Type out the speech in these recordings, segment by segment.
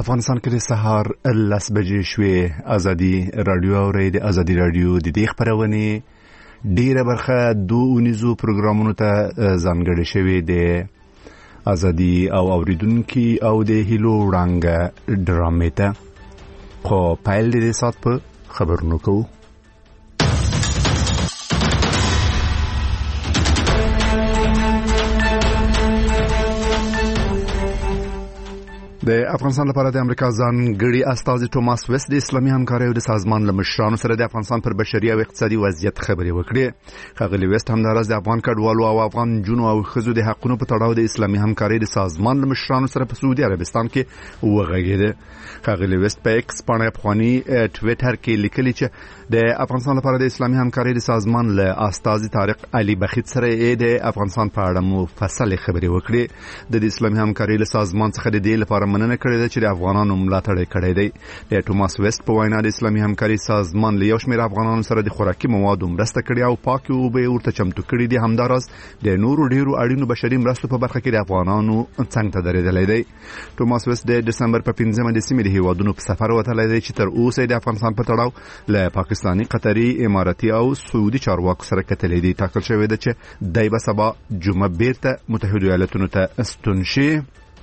افغانستان کې د سهار 10 بجې شوې. ازادي رادیو اوري د ازادي رادیو د دې خبرونه ډیره برخه دوه پروګرامونو ته ځانګړې شوې د ازادي او اوریدونکو او د هیلو وړاندې ډرامې ته خو پایل د سات په خبرونو کوو. د افغانستان لپاره د امریکا ځانګړي استازي توماس ویست د اسلامي همکارۍ او د سازمان له مشرانو سره د افغانستان پر بشري او اقتصادي وضعیت خبرې وکړې. ښاغلي ویست همداراز د افغان کډوالو او افغان جنو او ښځو د حقونو په تړاو د اسلامي همکارۍ د سازمان له مشرانو سره په سعودي عربستان کې وغږېده. ښاغلي ویست په ایکس باندې افغاني ټویټر کې لیکلي چې د افغانستان لپاره د اسلامي همکارۍ د سازمان له استازي طارق علي بخیت سره د افغانستان په اړه مفصل خبرې وکړې. د اسلامي همکارۍ له سازمان څخه د دې لپاره مننه کړې ده چې د افغانانو ملاتړ کړی دی. د توماس ویست په وینا د اسلامي همکارۍ سازمان له یو شمېر افغانانو سره د خوراکي موادو مرسته کړې او پاکي اوبه ورته چمتو کړې دي. همداراز د نورو ډیرو اړینو بشري مرستو په برخه کې د افغانانو څنګ ته درېدلی دی. توماس ویست د دسمبر په 15مه د سیمې د هیوادونو په سفر وتلی دی چې تر اوسه د افغانستان په تړاو له پاکستاني، قطري، اماراتي او سعودي چارواکو سره کتلې دي. ټاکل شوی ده چې دی به سبا جمعه بیرته متحده ایالاتونو ته ستون شي.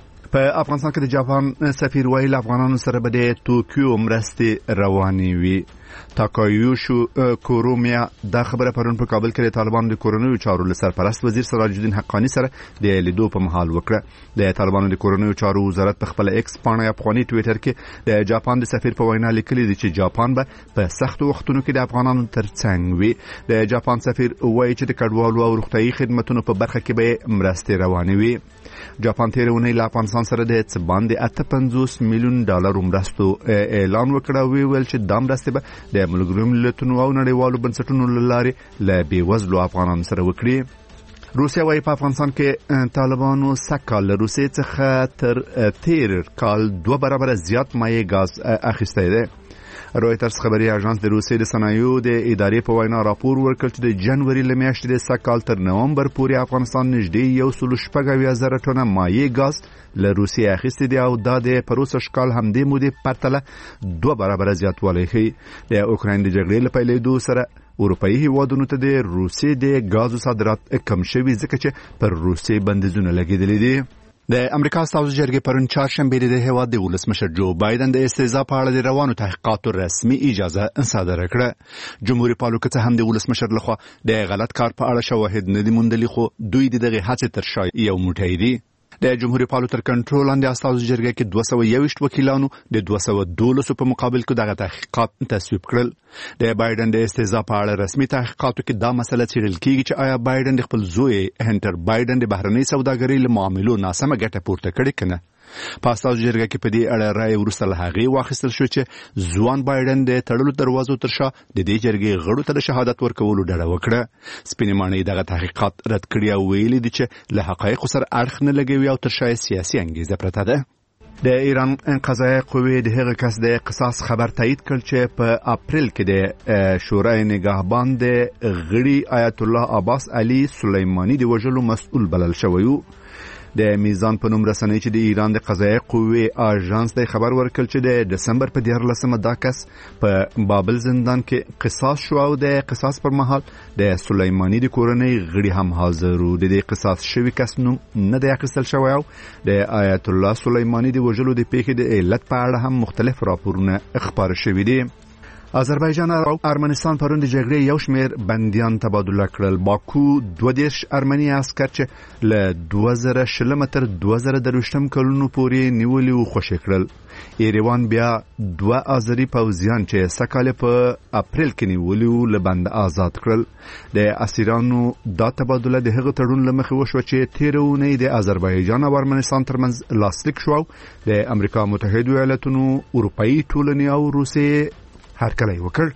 په افغانستان کې د جاپان سفیر ویل افغانانو سره به د توکیو مرستې روانې وي. تاکایوشو کورومیا دا خبره پرون په کابل کې د طالبانو د کورنیو چارو له سرپرست وزیر سراج الدین حقانی سره د لیدو په مهال وکړه. د طالبانو د کورنیو چارو وزارت په خپل ایکس باندې افغاني ټویټر کې د جاپان د سفیر په وینا لیکلي دي چې جاپان به په سختو وختونو کې د افغانانو ترڅنګ وي. د جاپان سفیر وایي چې د کډوالو او روغتيایي خدماتو په برخه کې به مرستې روانې وي. جاپان تیر اونۍ له افغانستان سره د باندې 58 میلیون ډالر مرستو اعلان وکړ او ویل چې دا مرستې به د ملګرو ملتونو او نړیوالو بنسټونو له لارې له بېوزلو افغانانو سره وکړي. روسیا وايي په افغانستان کې طالبانو سکهال له روسیې څخه تر تیر کال 2 برابر زیات مایع غاز اخیستی دی. رویټرز خبري اژانس د روسیې د صنایعو د ادارې په وینا راپور ورکړ چې د جنوري له میاشتې د سکهال تر نومبر پورې افغانستان نږدې 1.6 ټنه مایع غاز له روسیې اخیستی دی او دا د پروسه کال همدې مودې پرتله 2 برابر زیاتوالی ښیي. د اوکراین د جګړې له پیلېدو سره اروپایي هیوادونو ته د روسیې د غازو صادرات کم شوي ځکه چې پر روسیې بندیزونه لګېدلي دي. د امریکا استازو جرګې پرون چهارشنبه د هیواد د ولسمشر جو بایدن د استهزاء په اړه د روانو تحقیقاتو رسمي اجازه صادره کړه. جمهوریت پالو که هم د ولسمشر لخوا د غلط کار په اړه شواهد نه دي موندلي خو دوی دغه هڅې تر شا یو موټی دي. د جمهوریت پالو تر کنټرول لاندې استازو جرګه کې 221 وکیلانو د 212 په مقابل کې دغه تحقیقات تصویب کړل. د بایدن د استهزاء په اړه رسمي تحقیقاتو کې دا مسله څېړل کیږي چې آیا بایدن د خپل زوی هنټر بایدن د بهرنۍ سوداګرۍ له معاملو ناسمه ګټه پورته کړې کنه. په استازو جرګه کې په دې اړه رائے وروسته له هغې واخیستل شو چې ځوان بایدن د تړلو دروازو تر شا د دې جرګې غړو ته د شهادت ورکولو ډډه وکړه. سپینې ماڼۍ دغه تحقیقات رد کړي او ویلي دي چې له حقایقو سره اړخ نه لګوي او تر شا سیاسي انګیزه پرته ده. د ایران قضایه قوې د هغه کس د قصاص خبر تایید کړ چې په اپریل کې د شورای نگهبان د غړي آیت الله عباس علي سلیمانی د وژلو مسؤل بلل شوی و. د میزان په نوم رسنۍ چې د ایران د قضایه قوې اژانس د خبر ورکړ چې د دسمبر په 14مه دا کس په بابل زندان کې قصاص شو او د قصاص پر مهال د سلیمانی د کورنۍ غړي هم حاضر وو. د دې قصاص شوی کس نوم نه دی اخیستل شوی او د آیت الله سلیمانی د وژلو د پیښې د علت په اړه هم مختلف راپورونه خپاره شوي دي. آذربایجان او ارمنستان پرون د جګړې یو شمېر بندیان تبادله کړل. باکو 22 ارمني عسكر چې له 2020 تر 2023 کلونو پورې نیولي او خوشي کړل. ایروان بیا 2 آذری پوځیان چې سکهال په اپریل کې نیولي او له بند آزاد کړل. د اسیرانو دا تبادله د هغه تړون له مخې وشو چې تیرونه د آذربایجان او ارمنستان ترمنځ لاسلیک شو. د امریکا متحده ایالاتونو، اروپایي ټولنې او روسیې هرکلی وکړ.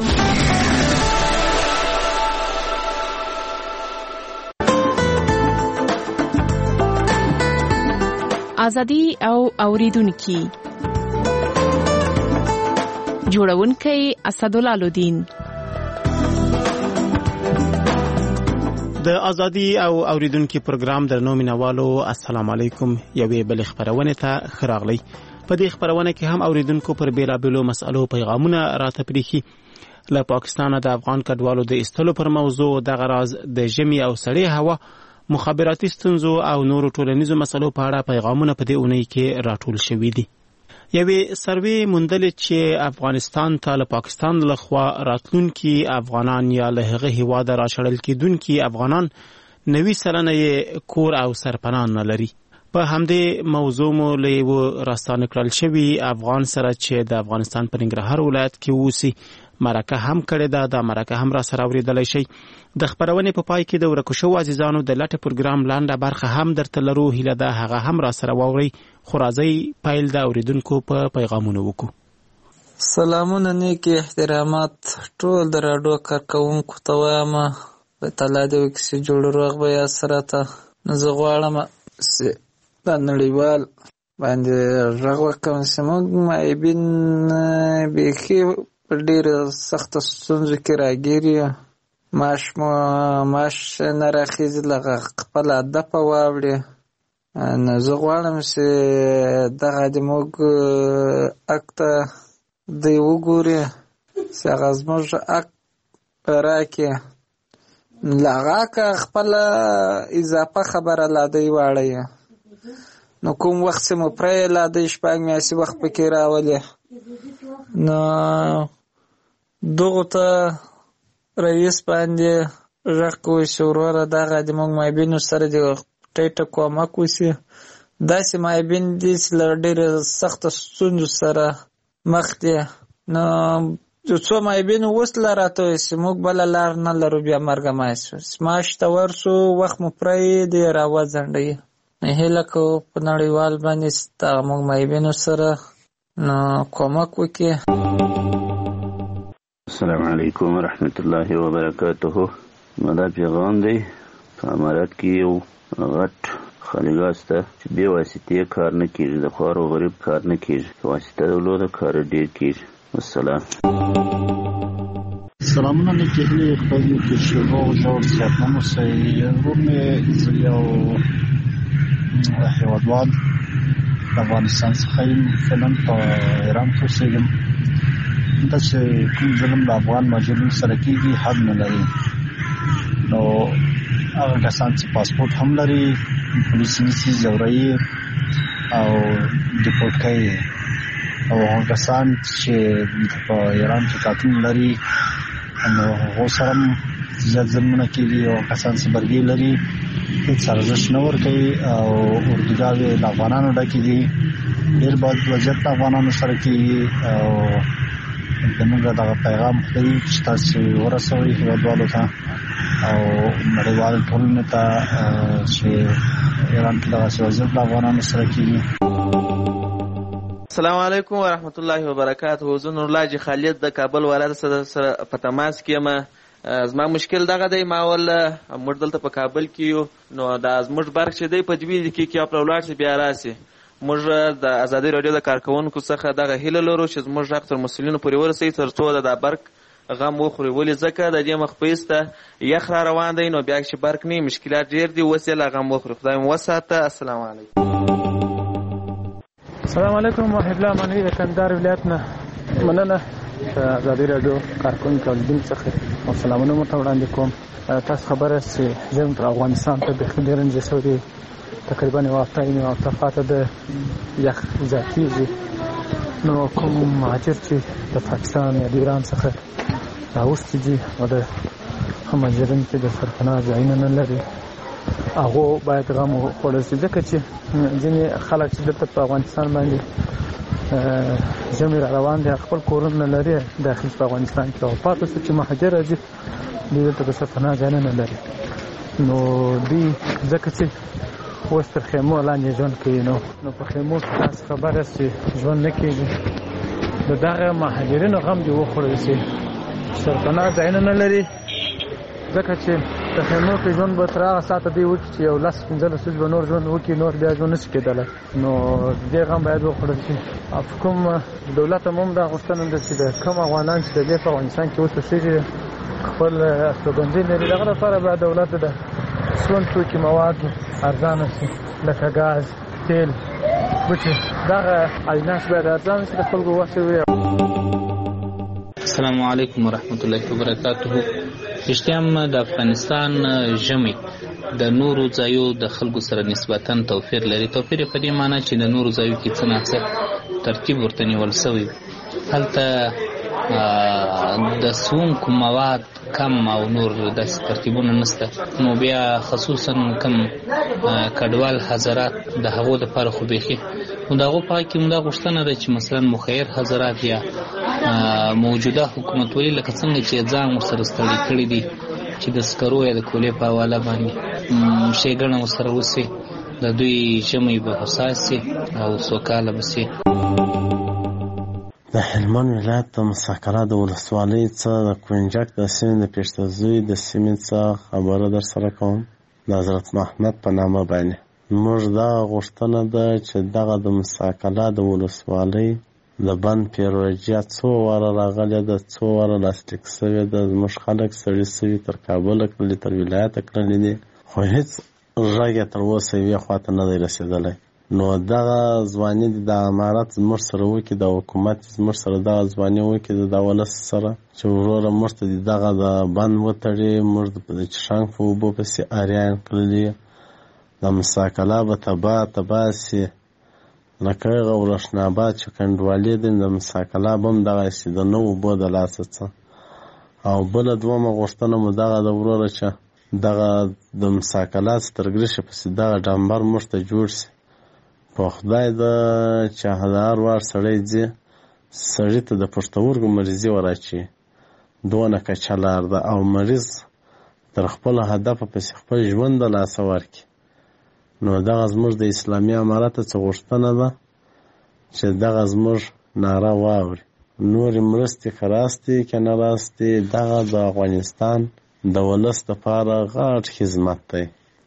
ازادي او اوریدونکو جوړونکي اسدالله لودین. د ازادي او اوریدونکو پروګرام درنو مینوالو السلام علیکم. یوې بل خبرونه ته خراغلی. په دې خبرونه کې هم اوریدونکو پر بیلابېلو مسألو پیغامونه راته پریخي. له پاکستانه د افغان کډوالو د ایستلو پر موضوع دغه راز د ژمي او سړې هوا مخابراتي ستونزو او نورو ټولنیزو مسلو په اړه پیغامونه په دې اونۍ کې راټول شوي دي. یوې سروې موندلې چې افغانستان ته له پاکستان لخوا راتلونکي افغانان یا له هغه هیواده راشړل کېدونکي افغانان 90 سلنه یې کور او سرپناه نه لري. په همدې موضوع مو له یوه راستانه کړل شوي افغان سره چې د افغانستان په ننګرهار ولایت کې اوسي مرکه هم کړې ده. دا مرکه هم را سره اورېدلی شئ. د خپرونې په پای کې د ورکو شوو عزیزانو د لټې پروګرام لنډه برخه هم درته لرو. هیله ده هغه هم را سره واورئ. خو راځئ پیل د اوریدونکو په پیغامونو وکړو. سلامونه، نیکی احترامات ټول د راډیو کارکوونکو ته وایم. په تعالی دې وکړي چې جوړ روغ به یاست سره ته. نو زه غواړم چې دا نړیوال باندې غږ وکړم چې موږ معیبین بیخي په ډېرو سختو ستونزو کې راګیر یو. معاش نه راخیږي، له خپله هدفه واوړي. نو زه غواړم چې دغه د موږ حق ته دوی وګوري چې هغه زموږ حق راکړي. له هغه حقه خپله اضافه خبره لا دوی واړوي. نو کوم وخت چې مو پرې لا دوی 6 میاشتې وخت پکې راولي، نو دغو ته رئیس باندې غږ کوي چې وروره دغه د موږ معیبینو سره د ټیټه کومک وشي. داسې معیبین دي چې له ډېرې سختو ستونزو سره مخ دي. نو یو څو معیبینو اوس لا راته وایي چې موږ بله لار نه لرو، بیا مرګه معاش ته ورسو، وخت مو پرېږدي راوځنډوي. نو هیله کوو په نړیوال باندې چې دغه موږ معیبینو سره نو کومک وکړي. السلام علیکم ورحمت الله وبرکاته. دا پیغام دی په امارات کې یو غټ خالیګاه شته چې بې واسطې کار نه کېږي، د خوار و غریب کار نه کېږي، واسطه درلوده کار ډېر کېږي. والسلام. سلامونه نیکې هیلې خدای دې وکړي چې روغ جوړ صحتمند اوسئ. ورور مې زه یو هېوادوال د افغانستان څخه یم، فعلا په ایران کې اوسېږم. دا چې کوم ظلم د افغان مهاجرینو سره کېږي حد نه لري. نو هغه کسان چې پاسپورټ هم لري پولیس نیسي، ځوروي او ډیپورټ کوي، او هغه کسان چې په ایران کې قاتل لري نو هغو سره هم زیات ظلمونه کېږي. او کسان چې برګې لري هېڅ ارزښت نه ورکوي او اردوګاوې د افغانانو ډکې دي. ډېر بد وضعیت د افغانانو سره کېږي. او زموږ دغه پیغام خدای چې تاسو ورسوئ هېوادوالو ته او نړیوال ټولنې ته چې ایران کې دغسې وضعیت د افغانانو سره کېږي. السلام علیکم ورحمت الله وبرکاته. زه نورالله حاجي خالد د کابل ولایت سره په تماس کې یم. زما مشکل دغه دی، ما ول موږ دلته په کابل کې یو، نو دا زموږ برق چې دی په 2 دقیقې په ولاړ شي بیا راسي. موږ د ازادي راډیو د کارکوونکو څخه دغه هیله لرو چې زموږ حق تر مسؤلینو پورې ورسوي تر څو د برق غم وخوري. ولې ځکه د دې مخ په ایسته یخ را روان دی، نو بیا چې برق نه مشکلات ډېر دي، اوس یې لا غم وخوري. خدای مو وساته. السلام علیکم. السلام علیکم. وحید الله منوي د کندهار ولایت نه. مننه د ازادي راډیو کارکوونکو او لیدونکو څخه او سلامونه مو ته وړاندې کوم. تاسو خبره چې ژمی په افغانستان ته بیخي ډېر رنځ شوی، تقریبا یوه هفته پاته ده، یخ زیاتېږي. نو کوم مهاجر چې د پاکستان یا د ایران څخه راوستي دي او د مهاجرین چې د سرپناه ځایونه نه لري، هغو باید غم وخوړل شي. ځکه چې ځینې خلک چې دلته په افغانستان باندې ژمی را روان دي، خپل کورونه نه لري داخل په افغانستان کې، او پاتې شو چې مهاجر راځي دوی دلته د سرپناه ځایونه نه لري. نو دوی ځکه چې اوس تر خیمو لاندې ژوند کوي، نو په خیمو کې تاسو خبره چې ژوند نه کېږي. د دغه مهاجرینو غم دې وخوړل شي. سرپناه ځایونه نه لري، ځکه چې د خیمو کې ژوند به تر هغه ساعته دی وکړي چې یو 10-15 به نور ژوند وکړي، نور بیا ژوند نشي کېدلی. نو دې غم باید وخوړل شي. کوم دولت هم دا غوښتنه ده چې د کوم افغانان چې د دې په افغانستان کې اوس اوسېږي خپل استوګنځي لري، دغه لپاره باید دولت د ژوند توکي مواد ارزانه شي، لکه ګاز، تیل. بوټي دغه اجناس باید ارزانه شي د خلکو وسې وي. السلام علیکم ورحمت الله وبرکاته. رښتیا هم د افغانستان ژمی د نورو ځایو د خلکو سره نسبتا توپیر لري. توپیر په دې معنی چې د نورو ځایو کې څه ناڅه ترتیب ورته نیول شوی. هلته د سونکو مواد کم او نور داسې ترتیبونه نشته. نو بیا خصوصا کم کډوال حضرات د هغو دپاره خو بیخي نو د هغو په حق کې همدا غوښتنه ده چې مثلا مخیر حضرات یا موجوده حکومتولي لکه څنګه چې ځان ورسره ستړي کړي دي چې د سکرو یا د کولې په حواله باندې ښېګڼه ورسره وسي، د دوی ژمی به هوسا سي او سوکاله به سي. د هلمند ولایت د مساکره د ولسوالۍ څخه د کونجک د سیمې د پېشتزوی د سیمې څخه خبره در سره کوم. د حضرت محمد په نامه باندې موږ دا غوښتنه ده چې دغه د مساکره د ولسوالۍ د بند پیروژه څو واره راغلې ده، څو واره لاسلیک شوې ده. زموږ خلک سړي شوي تر کابله کړلي، تر ولایته کړلي دي، خو هېڅ غږ یې تر اوسه یوې خواته نه دی رسېدلی. نو دغه ځواني د امارت زموږ سره وکړي، د حکومت زموږ سره دغه ځواني وکړي د ولس سره چې وروره موږ ته دغه د بند وتړي، موږ د چشانګ په اوبو پسې اریان کړلي، د مساکله به تباه سي، لکه هغه ورشناباد چې کنډوالې دي د مساکله به هم دغسې د نو اوبو د لاسه څه. او بله دومه غوښتنه مو دغه د وروره چې دغه د مساکله سترګرشې پسې دغه ډمبر موږ ته جوړ سي. په خدای ده چې هر وار سړی ځي سړي ته د پښتورګو مریضي وراچي، دونه کچه لار ده او مریض تر خپل هدفه پسې خپل ژوند د لاسه ورکړي. نو دغه زموږ د اسلامي امارت څه غوښتنه ده چې دغه زموږ ناره واوري. نورې مرستې که راستې که نه راستې، دغه د افغانستان د ولس دپاره غټ خدمت دی.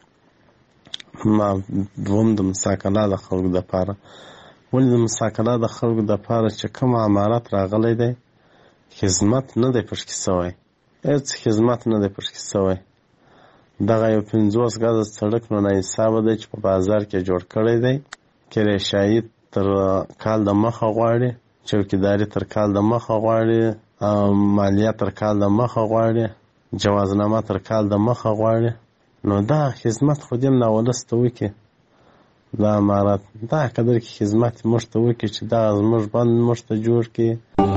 ما دوم د مساکله د خلکو دپاره، ولې د مساکله د خلکو دپاره چې کوم امارت راغلی دی خدمت نه دی پشکې شوی، هېڅ خدمت نه دی پشکې شوی. دغه یو 50 ګزه سړک نو ناحسابه دی چې په بازار کې جوړ کړی دی. کرایشایي تر کال د مخه غواړي، چوکیداري تر کال د مخه غواړي، مالیه تر کال د مخه غواړي، جوازنامه تر کال د مخه غواړي. نو دا خدمت خو دې نه ولس ته وکړي، دا امارت دا قدر کې خدمت موږ ته وکړي چې دا زموږ بند موږ ته جوړ کړي.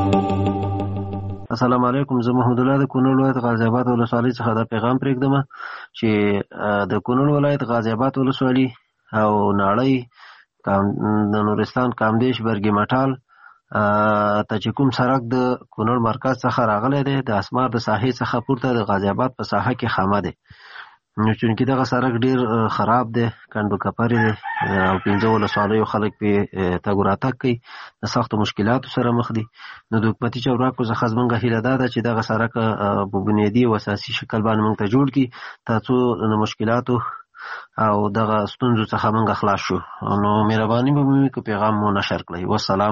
السلام علیکم. زه محمد الله د کونړ ولایت غازی آباد ولسوالۍ څخه دا پیغام پرېږدم چې د کونړ ولایت غازی آباد ولسوالۍ او ناړۍ د نورستان کامدیش برګي مټال ته چې کوم سړک د کونړ مرکز څخه راغلی دی، د اسمار د ساحې څخه پورته د غازی آباد په ساحه کې خامه دی. نو چونکې دغه سړک ډېر خراب دی، کنډو کپرې دی او 15 ولسوالیو خلک پې تګ راتګ کوي، د سختو مشکلاتو سره مخ دي. نو د حکومتي چارواکو څخه زموږ هیله دا ده چې دغه سړک په بنیادي او اساسي شکل باندې موږ ته جوړ کړي تر څو د مشکلاتو او دغه ستونزو څخه موږ خلاص شو. نو مهرباني به مو که پیغام مو نشر کړئ. والسلام.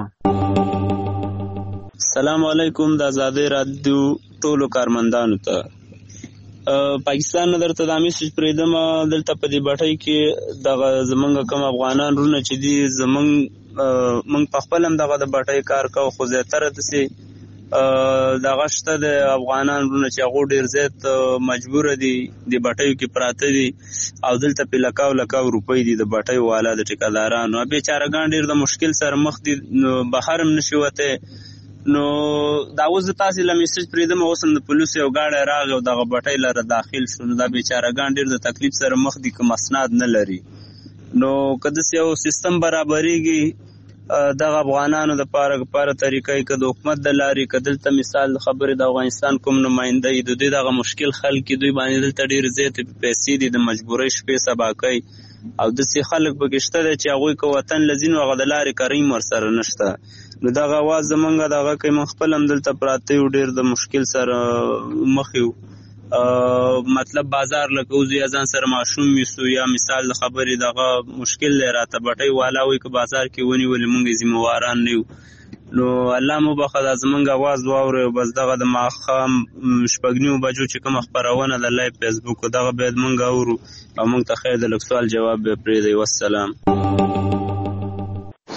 السلام علیکم. د آزادۍ رادیو ټولو کارمندانو ته پاکستان نه درته دا میسج پرېږدم، دلته په دې بټۍ کې دغه زمونږ کوم افغانان رونه چې دي موږ په خپل هم دغه د بټۍ کار کوو، خو زیاتره داسې دغه شته د افغانان رونه چې هغو ډېر زیات مجبوره دي د بټیو کې پراته دي او دلته پې لکاو روپۍ دي د بټیو والا د ټیکهدارانو. بېچارهګان ډېر د مشکل سره مخ دي، نو بهر هم نشي وتی. نو دا اوس د تاسې له میسج پرېږدم، اوس هم د پولیسو یو ګاډی راغی او دغه بټۍ لره داخل شو. نو دا بېچارهګان ډېر د تکلیف سره مخ دي که مسناد نه لري. نو که داسې یو سیستم برابرېږي دغه افغانانو دپاره طریقه که د حکومت د لارې که دلته مثال خبرې د افغانستان کوم نماینده یي د دوی دغه مشکل حل کړي، دوی باندې دلته ډېرې زیاتې پیسې دي د مجبورۍ شپې سبا کوي او داسې خلک پکې شته دی چې هغوی که وطن له ځي نو هغه د لارې کریم ورسره نشته. نو دغه اواز زمونږ دغه کوي، موږ خپل هم دلته پراته یو، ډېر د مشکل سره مخ یو. مطلب بازار لکه اوس یا ځان سره ماشوم یوسو یا مثال د خبرې دغه مشکل دی راته بټۍ والا وایي که بازار کې ونیولې موږ یې ذمهواران نه یو. نو الله مو بخښه دا زمونږ اواز واورئ او بس دغه د ماښام 9 بجو چې کومه خپرونه د لایو فیسبوک دغه باید موږ اورو او موږ ته خیر د لږ سوال جواب به پرېږدئ. والسلام.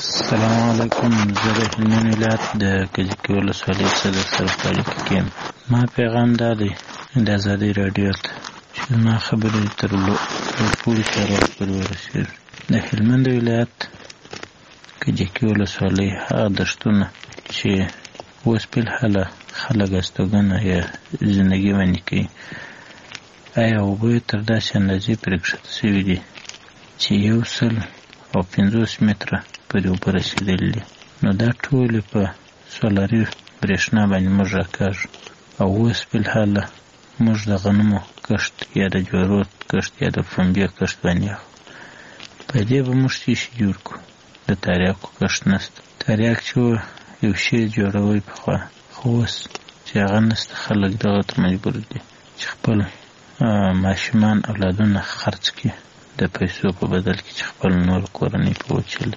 السلام علیکم. زه د هلمند ولایت د کجکي ولسوالۍ څخه سره په اړیکه کې یم. ما پیغام دا دی د ازادۍ راډیو ته چې زما خبرې تر ټولو چارواکو پورې ورسېږي. د هلمند ولایت کجکي ولسوالۍ هغه دښتونه چې اوس فلحاله خلک استوګنه یا زندګي باندې کوي، آیا اوبه یې تر داسې اندازې پرې کښته شوي دي چې 150 متره پورې اوبه رسېدلي دي. نو دا ټولې په سولري برېښنا باندې موږ راکاږو او اوس فلحاله موږ د غنمو کښت یا د جوارو کښت یا د پنبې کښت باندې اخلو. په دې به موږ څه شي جوړ کړو؟ د تریاکو کښت نشته. تریاک چې یو شی جوړوي پخوا، خو اوس چې هغه نشته، خلک دغه ته مجبور دي چې خپل ماشومان اولادونه خرڅ کړي د پیسو په بدل کې چې خپل نور کورنۍ په وچلي.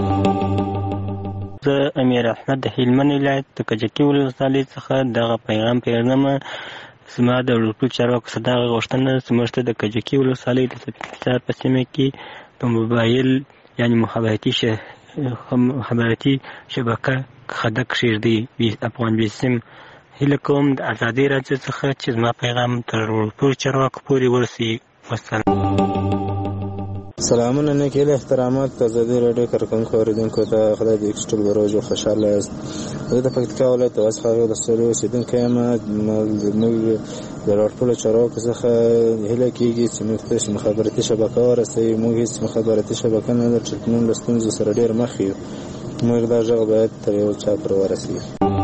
زه امیر احمد د هلمند ولایت د کجکي ولسوالۍ څخه دغه پیغام پیژنم. زما د ټولو چارواکو څخه دغه غوښتنه ده چې موږ ته د کجکي ولسوالۍ د سپیڅار په سیمه کې د موبایل یعنې مخابراتي شبکه خدک کښېږدي افغان بیسیم. هیله کوم د ازادۍ راډیو څخه چې زما پیغام تر ټولو چارواکو پورې ورسېږي. والسلام. سلامونه، نیک هیلې، احترامات ازادۍ راډیو کارکوونکو اوریدونکو ته. خدای دې یو بروج او خوشحاله یاست. زه د پکتیکا ولایت د واسخا ولسوالۍ اوسېدونکی یم. زموږ د ټولو چارواکو څخه هیله کېږي چې موږ ته مخابراتي شبکه ورسوي. موږ هېڅ مخابراتي شبکه نه لرو چې موږ له ستونزو سره ډېر مخ یو. موږ دا غږ باید تر یو چا پورې ورسوي.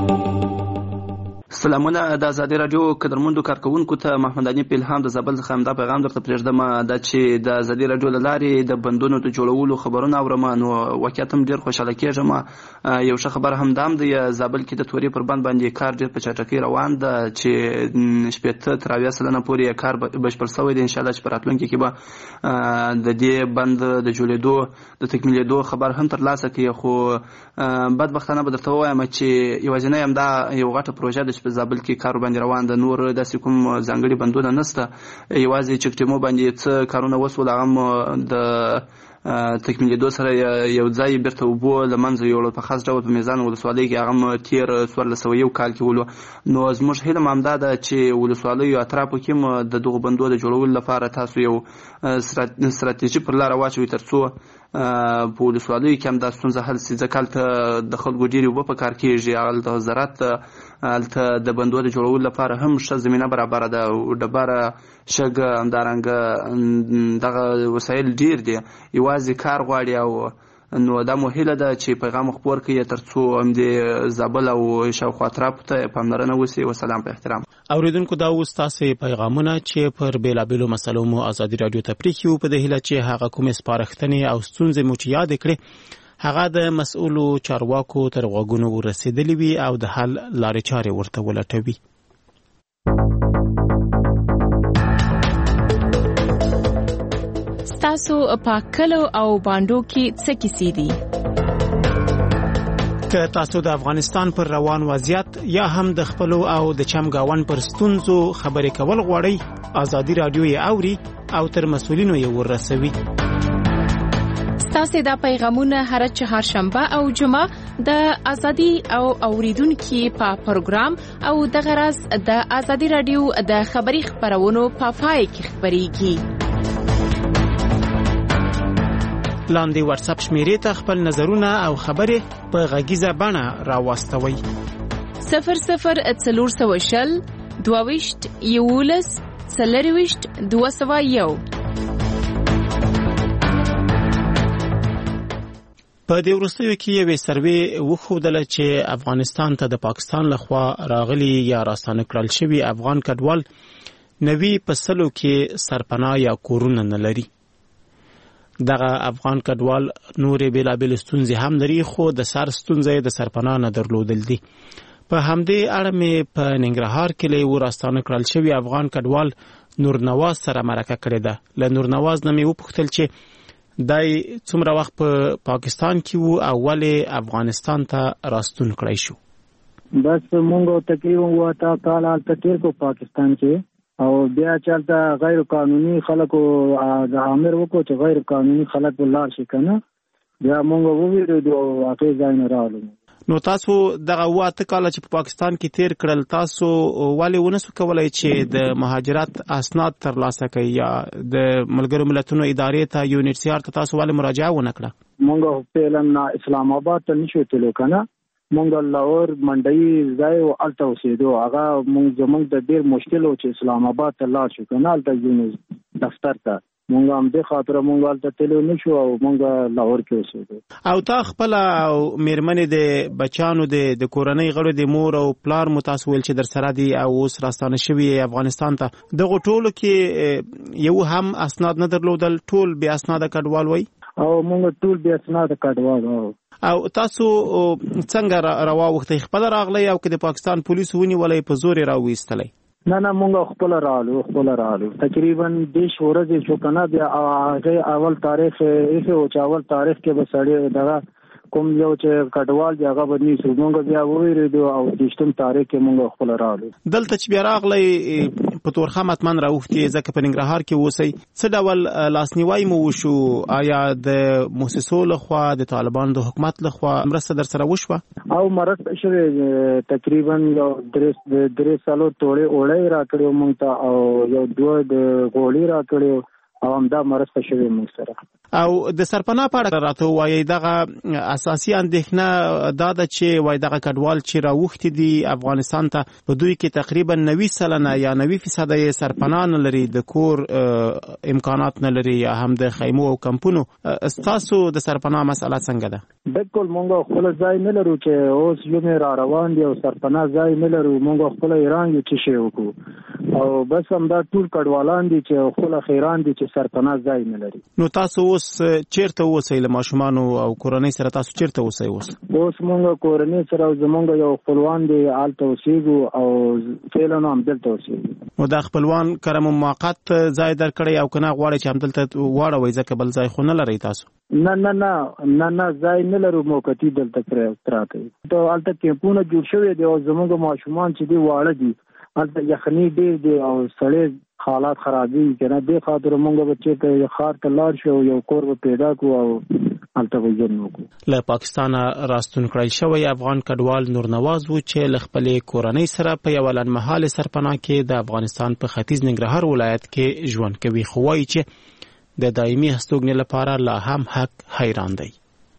سلامونه د ازادۍ راډیو قدرمندو کارکوونکو ته. محمد علي پیلهام د زابل څخه همدا پیغام درته پرېږدم، دا چې د ازادۍ راډیو له لارې د بندونو د جوړولو خبرونه اورم، نو واقعیت هم ډېر خوشحاله کېږم. یو ښه خبر هم دا هم دی، زابل کې د تورې پر بند باندې کار ډېر په چټکۍ روان ده چې 80 تر 90 سلنه پورې کار بشپړ شوی دی. انشاءالله چې په راتلونکي کې به د دې بند د جوړېدو د تکمیلېدو خبر هم ترلاسه کړي. خو بدبختانه به درته ووایم چې یوازینی همدا یو غټه پروژه ده چې په زابل کې کار باندې روان ده. نور داسې کوم ځانګړي بندونه نشته. یوازې چکټیمو باندې څه کارونه وسول، هغه هم د تکمیلېدو سره یو ځای بیرته اوبو له منځه یوړل په خاص ډول په میزان ولسوالۍ کې. هغه هم تېر 1401 کال کې ولو. نو زموږ هیله هم همدا ده چې ولسوالیو اطرافو کې د دغو بندو د جوړولو لپاره تاسو یو ستراتیژي پر لاره واچوئ تر څو په ولسوالیو کې هم دا ستونزه حل شي. ځکه هلته د خلکو ډېرې اوبه په کار کېږي، هلته زراعت، هلته د بندو د جوړولو لپاره هم ښه زمینه برابره ده. ډبره، شګه، همدارنګه دغه وسایل ډېر دي، یوازې کار غواړي. او نو دا مو هیله ده چې پیغام خپور کړي تر څو همدې زابل او شاوخوا اطرافو ته پاملرنه وشي. وسلام په احترام. اوریدونکو، دا اوس تاسې پیغامونه چې پر بېلابېلو مسلو مو ازادي راډیو ته پرېښي په دې هیله چې هغه کومې سپارښتنې او ستونزې مو چې یادې کړې هغه د مسؤلو چارواکو تر غوږونو ورسېدلې وي او د حل لارې چارې ورته ولټوي. تاسو په کلو او باندو کې څه کیسې دي؟ که تاسو د افغانستان پر روان وضعیت یا هم د خپلو او د چمګاون پر ستونزو خبرې کول غواړئ، ازادي راډیو یې اوري او تر مسؤلینو یې ورسوي. ستاسو دا پیغامونه هر چهارشنبه او جمعه د ازادي او اوریدونکو په پروګرام او د غرض د ازادي راډیو د خبري خبرونو په پای کې خبريږي. لاندې واتس اپ شمیرې ته خپل نظرونه او خبرې په غږیزه بڼه راوستوئ. 0040 22 11 40 201. په دې وروستیو کې یو سروې وښودله چې افغانستان ته د پاکستان لخوا راغلي یا راستانه کړل شوي افغان کډوال 90 په سلو کې سرپناه یا کورونه نه لري. دغه افغان کډوال نورې بېلابېلې ستونزې هم لري، خو د سر ستونزه د سرپناه نه درلودل دي. په همدې اړه مې په ننګرهار کې له یو راستانه کړل شوي افغان کډوال نورنواز سره مرکه کړې ده. له نورنواز نه مې وپوښتل چې دای څومره وخت په پاکستان کې وو او ولې افغانستان ته راستون کړی شو. بس مونږ تقریبا وتا کال تیر کو پاکستان کې او بیا چلته غیر قانوني خلکو د امر وکړو چې غیر قانوني خلک ولار شي کنه. بیا موږ وویریدو او هغې ځای نه راغلو. نو تاسو دغه واته کاله چې په پاکستان کې تیر کړل، تاسو ولې ونسو کولای چې د مهاجرت اسناد ترلاسه کړئ یا د ملګرو ملتونو ادارې ته UNHCR ته تاسو ولې مراجعه ونه کړه؟ موږ فعلا اسلام آباد ته نشو تلو کنه، موږ لاهور منډي ځای او الته اوسېدو. هغه موږ د ډیر مشکل و چې اسلام آباد ته لاړ شو کنه، الته یونیز دفتر ته موږ هم د خاطر موږ الته تلو نشو او موږ لاهور کې اوسېدو. او تا خپل او میرمنې د بچانو د کورنۍ غړو د مور او پلار متاسول چې در سره دي او اوس راستانه شوي افغانستان ته، دغه ټولو کې یو هم اسناد نه درلودل، ټول بیا اسناد کډوال وای او موږ ټول بیا اسناد کډوال وو. او تاسو څنګه راووختئ؟ خپل راغلی او که د پاکستان پولیسو ونیولئ په زور راوویستلی؟ نه موږ خپل راغلو تقریبا 10 ورځې شو کنه. بیا هغه اول تاریخ یې او اول تاریخ کې به سړی دغه کوم یو چې کډوال دی هغه باندې سو موږ بیا وویریدو او د 18 تاریخ کې موږ خپل راغلو. دلته چې بیا راغلی په تورخم اتمن راوختي ځکه په ننګرهار کې اوسئ، څه ډول لاسنیوی مو وشو؟ آیا د موسسو لخوا د طالبانو د حکومت لخوا مرسته در سره وشوه؟ او مرسته شوې تقریبا یو 3 سالو توړې اوړې راکړو موږ ته او یو 2 د غوړي راکړو او همدا مرسته شوې موږ سره. او د سرپناه په اړه راته وایي دغه اساسي اندېښنه دا ده چې وایي دغه کډوال چې راوختي دي افغانستان ته په دوی کې تقریبا 90% یا 90% یې سرپناه نه لري، د کور امکانات نه لري یا هم د خیمو او کمپونو. ستاسو د سرپناه مسله څنګه ده؟ بالکل موږ خپل ځای نه لرو چې اوس یو را روان دي او سرپناه ځای نه لرو. موږ خپل ایران یو چې شی وکړو او بس همدا ټول کډوالان دي چې خپل خیران دي چې سرپناه ځای نه لري. نو تاسو اوس چیرته اوسئ؟ له ماشومانو او کورنۍ سره تاسو چیرته اوسئ اوس موږ کورنۍ سره او زمونږ یو خپلوان دی هلته اوسېږو او فعلا هم دلته اوسېږو. نو دا خپلوان کره موقت ځای درکړی او که نه غواړئ چې همدلته واړوئ ځکه بل ځای خو نه لرئ تاسو؟ نه ځای نه لرو، موقتي دلته پراته دي. هلته کیمپونه جوړ شوي دي او زمونږ ماشومان چې دي واړه دي، هلته یخني ډېر دی او سړی حالات خرابي کنه. دې خاطر موږ بچی ته خار ته لاړ شو یو کور به پیدا کو او البته وجن وکړو. له پاکستان راستون کړل شوی افغان کډوال نورنواز و چې ل خپل کورنۍ سره په یو لنمحال سرپناه کې د افغانستان په ختیځ ننګرهار ولایت کې ژوند کوي، خو وایي چې د دایمي هستوګنې لپاره لا هم حق حیران دی.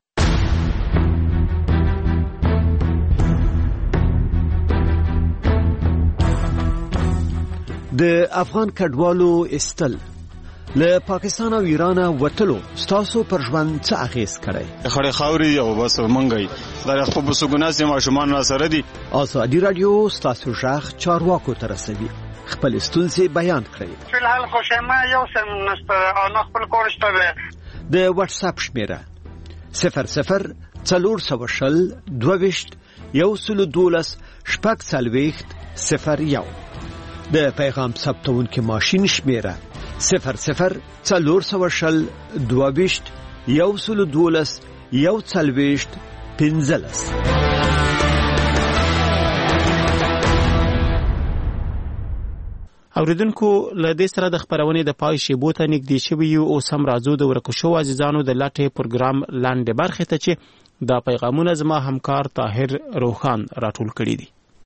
د افغان کډوالو استل له پاکستان او ایران وټلو ستاسو پر ژوند څه اغیز کړي؟ خړې خاوري او بس منګي دا خپل بسګوناسي ماشومان را سره دي. ازادي رادیو ستاسو ژغ چارواکو ته رسوي، خپل ستونزې بیان کړئ. فلحال خو شمه یو سم نشته او نه خپل کورشته ده. د واتس اپ شمیره 00 420 22 112 0 د پیغام ثبتون کې ماشین شمیره 00 420 22 112 115. اوریدونکو له دې سره د خبرونې د پای شیبو ته نږدې شوي یو او سم راځو د ورکو شو عزیزانو د لاټې پروګرام لاندې برخه ته چې دا پیغامونه زما همکار طاهر روخان راټول کړي دي.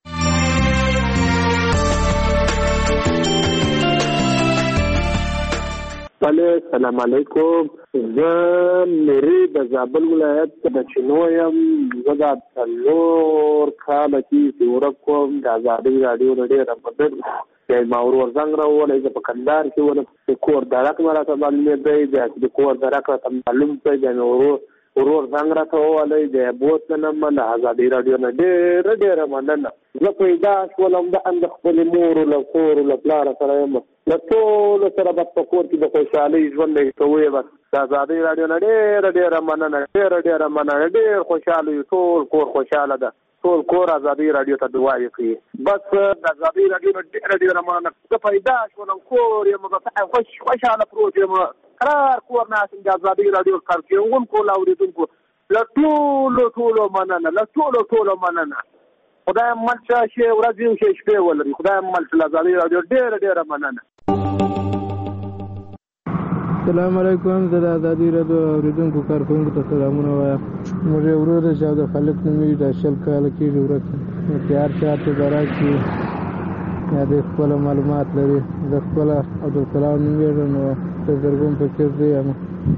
السلام علیکم. زه مری د زابل ولایت د چنویم. زه د څلور کاله کې ورکوم د آزادۍ رادیو د ډېره بدل ما ورور زنګ راوړی. زه په کندهار کې ولم کور درک ما راته معلومېد دی د کور درک راته معلوم دی د ورور زنګ راته وویلی د بوتلم له آزادۍ رادیو نه ډېره مننه. زه پیدا شولم د اند خپلې مور له کور له پلاره سره یم له ټولو سره بس په کور کې د خوشحالۍ ژوند کوی. بس د آزادۍ رادیو نه ډېره مننه، ډېره مننه. ډېر خوشحاله یو، ټول کور خوشحاله ده، ټول کور آزادۍ رادیو ته دعاوې کوي. بس د آزادۍ رادیو نه ډېره مننه. زه پیدا شولم کور یم خوشحاله پروت یم، قرار کور ناست د آزادۍ رادیو کارکوونکو له اورېدونکو له ټولو مننه، له ټولو مننه. خدای مل شه ورځ یو شي شپې ولري. خدای مل شه آزادۍ رادیو ډېره مننه. السلام علیکم. زه د ازادي راډیو اوریدونکو کارکوونکو ته سلامونه وایم. موږ یو ورور دی چې عبدالخالق نومېږي، دا 20 کاله کېږي ورک دی. که هر چا ته به راشي یا د خپله معلومات لري. زه خپله عبدالسلام نومېږم، نو د زرګون فقیر زوی یم.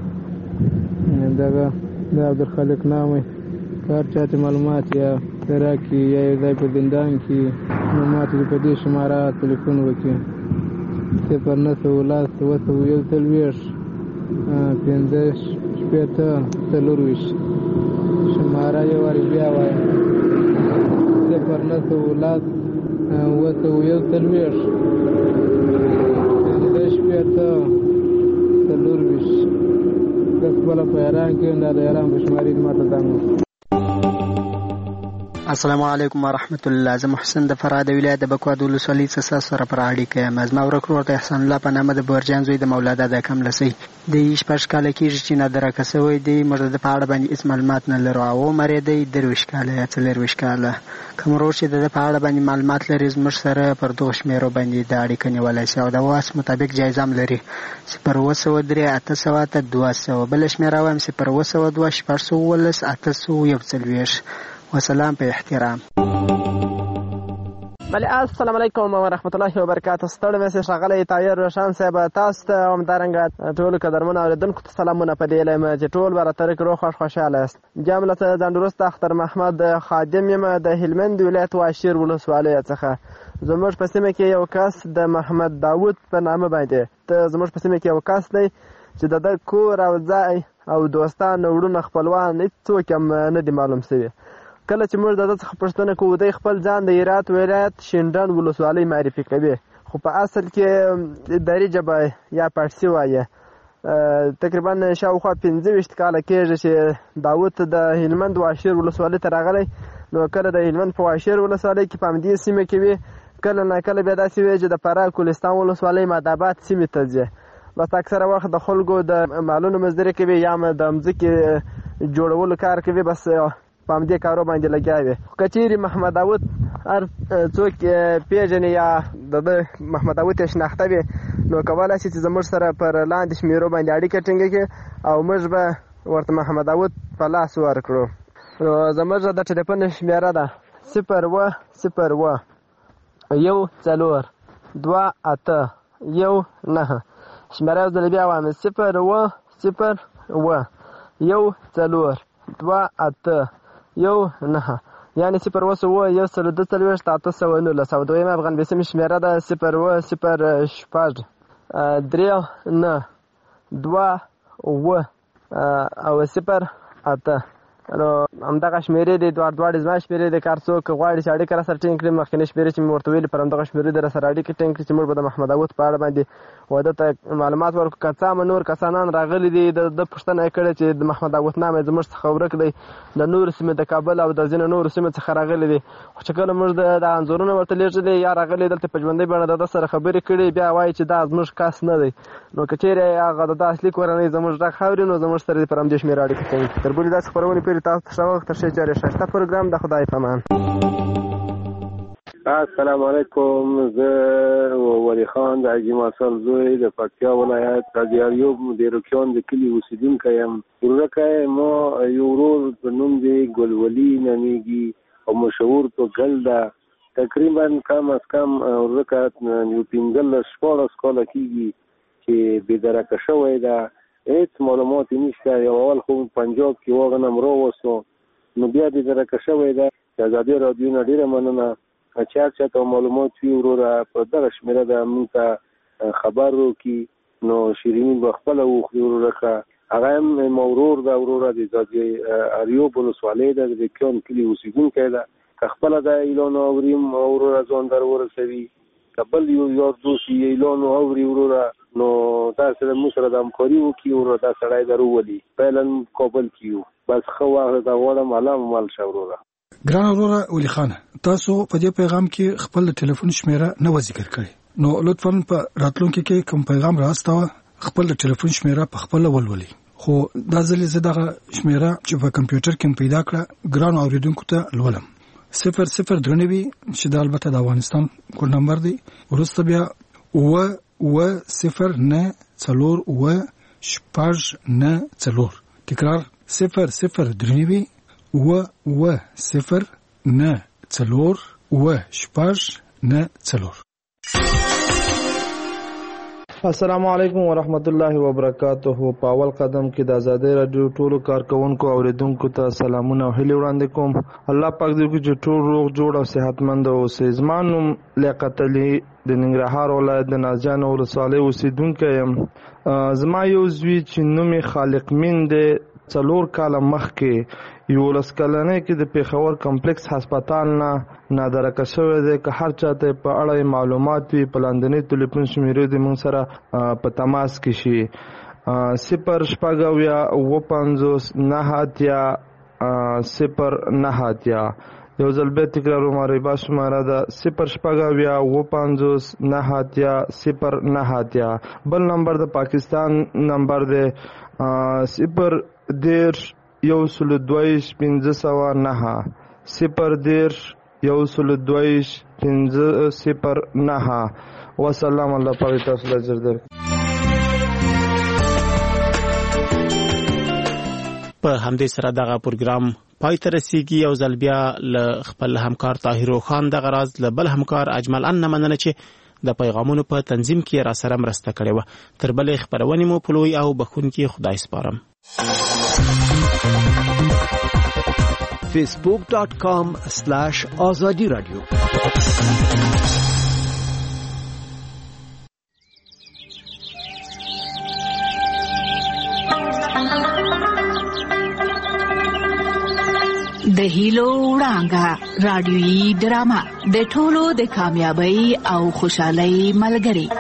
دغه د عبدالخالق نام که هر چا ته معلومات یا راکړي یا یو ځای په زندان کې، نو ما ته په دې شماره تلیفون وکړي: 0910 241 15 شماره یو وارې بیا وایم: 0910 241 15 که خپله په ایران کې دا د ایران په شمارې ما ته زنګ وکړي. السلام علیکم ورحمت الله. زه محسن د فراه د ولایت د بکواد ولسوالۍ څخه سره پر اړیکه یم. زما ورک ورور د احسان الله په نامه د بورجان زوی د مولادا د کملسۍ دی 16 کاله کېږي چې نادرکه سوی دی. موږ د په اړه باندې هېڅ معلومات نه لرو. او عمر یې دی 23 کاله یا 24 کاله. کوم ورور چې د په اړه باندې معلومات لري زموږ سره پر دغو شمېرو باندې د اړیکه نیولی شي او د واس مطابق جایزه هم لري: 01038 800 200. بله شمېره وایم 01002 619 841. وسلام په احترام. بله السلام علیکم ورحمت الله وبرکاته. ستړی مې ښاغلی طاهر روشن صاحب، تاسو ته همدارنګه ټولو قدرمنو اورېدونکو ته سلامونه په دې یم چې ټول به راته روغ خوښ خوشحاله یاست. جام له ځان وروسته اختر محمد خادم یم د هلمند ولایت واشیر ولسوالۍ څخه. زموږ په سیمه کې یو کس د محمد داود په نامه باندې زموږ په سیمه کې یو کس دی چې د ده کور او ځای او دوستان وروڼه خپلوان هېڅوک هم نه دي معلوم شوي. کله چې موږ د ده څخه پوښتنه کوو دی خپل ځان د هرات ولایت شینډنډ ولسوالۍ معرفي کوي، خو په اصل کې دري ژبه یا پارسي وایي. تقریبا شاوخوا 25 کاله کېږي چې داود د هلمند واشیر ولسوالۍ ته راغلی. نو کله د هلمند په واشیر ولسوالۍ کې په همدې سیمه کې وي، کله ناکله بیا داسې وي چې د فراه کولستان ولسوالۍ مادآباد سیمې ته ځي. بس اکثره وخت د خلکو د مالونو مزدوري کوي یا د مځکې جوړولو کار کوي، بس په همدې کارو باندې لګیا وي. که چیرې محمد داود هر څوک پیژني یا د محمد داود یې شناخته وي، نو کولی شي چې زموږ سره پر لاندې شمېرو باندې اړیکه ټینګه کړي او موږ به ورته محمد داود په لاس ورکړو. نو زموږ د ټلیفون شمېره ده 010 1 4 2 8 1 9. شمېره یو ځل بیا وایم: 010 1 4 2 8 1 9. یعنې 010 1 819. او دویمه افغان بیسیمې شمېره ده 010 3 9 2 و او 0 8. نو همدغه شمېرې دي، دواړې زما شمېرې دي. کار څوک غواړي چې اړیکه راسره ټینګ کړي، مخکینۍ شمېرې چې مې ورته ویلې پر همدغه شمېرې دي راسره اړیکه ټینګ کړي چې موږ به د محمد داود په اړه باندې واده ته معلومات ورکړو. که څه هم نور کسانان راغلي دي د پوښتنه یې کړې چې د محمد داود نام یې زموږ څخه ورک دی، د نورو سیمې د کابل او د ځینو نورو سیمو څخه راغلي دي. خو چې کله موږ د انځورونه ورته لېږلي یا راغلي دلته په ژوندۍ بڼه د ده سره خبرې کړي، بیا وایي چې دا زموږ کس نه دی. نو که چیرې هغه د ده اصلي کورنۍ زموږ غږ اوري، نو زموږ سره پر همدې شمېره اړیکه ټینګ کړي. تر بلې داسې خپرونې پورې تاسو ته ښه وخت. تر ښې چارې ښایسته پروګرام د خدای په امان. السلام علیکم. زه ولی خان د حاجي ماسل زوی د پکتیا ولایت د دیاریوب د روکیان د کلي اوسیدونکی یم. ورکه ما یو ورور په نوم دی ګلولي نومیږي او مشهور په ګل ده. تقریبا کم از کم ورکه یو 15 کاله کېږي چې بېدرکه شوی ده. هېڅ معلومات نشته. یو اول خو پنجاب کې واغنم راوستو، نو بیا بېدرکه شوی ده. د ازادي راډیو نه ډېره مننه. چې هر چا ته معلومات وي وروره په دغه شمېره ده موږ ته خبر وکړي. نو شیریني به خپله وخوري وروره. هغه هم زما ورور ده، وروره د اریوب ولسوالۍ ده، د کیان کلي اوسېدونکی ده. که خپله دا اعلان اوریم وروره ځان در ورسوي، که بل یو یار دوست اعلان اوري وروره، نو دا سره موږ سره د همکاري وکړي وروره. دا سړی در وولي فعلا کابل کې یو. بس ښه وخت دا غواړم الله مال شه وروره. ګران وروره ولی خان، تاسو په دې پیغام کې خپل ټلیفون شمیره نه ذکر کړی، نو لطفاً په راتلونکي کې کوم پیغام راستوه خپل ټلیفون شمیره په خپل ولولي. خو دا ځلې زه دغه شمیره چې په کمپیوټر کې پیدا کړه ګران اوریدونکو ته لولم. 0093 چې د البته د افغانستان کوډ نمبر دی. ورسته بیا 0 0 9 4 و 009 تکرار 003 009 السلام علیکم ورحمت الله وبرکاته. په اول قدم کې د آزادۍ رادیو ټولو کارکونکو اوریدونکو ته سلامونه او هیلې وړاندې کوم. الله پاک دې وکړي چې ټول روغ جوړ او صحتمند اوسئ. زما نوم لیاقت علي د ننګرهار ولایت د نازجان ولسوالۍ اوسېدونکی یم. زما یو زوی چې نوم یې خالق مین دی 4 کاله مخکې 11 کلنۍ کې د پېښور کمپلیکس هسپتال نه نادرکه شوی دی. که هر چاته په اړه معلومات وي په لاندنۍ ټلیفون شمیرې د موږ سره په تماس کې شي 0 یو ځل بیا تکراروم. ریبا شماره ده 0 بل نمبر د پاکستان نمبر دی 0 102 509 0 102 509. وسلام. الله پاک تاسو ته اجر درکړي. په همدې سره دغه پروګرام پای ته رسیږي. یو ځل بیا له خپل همکار طاهر خان دغه راز له بل همکار اجمل ان مننه چې د پیغامونو په تنظیم کې را سره مرسته کړې و. تر بلې خبرونې مو په لوی او بخونکي خدای سپارم. facebook.com/azadi radio د هیلو وړانګه رادیويي ډرامه د ټولو د کامیابی او خوشحالۍ ملګری.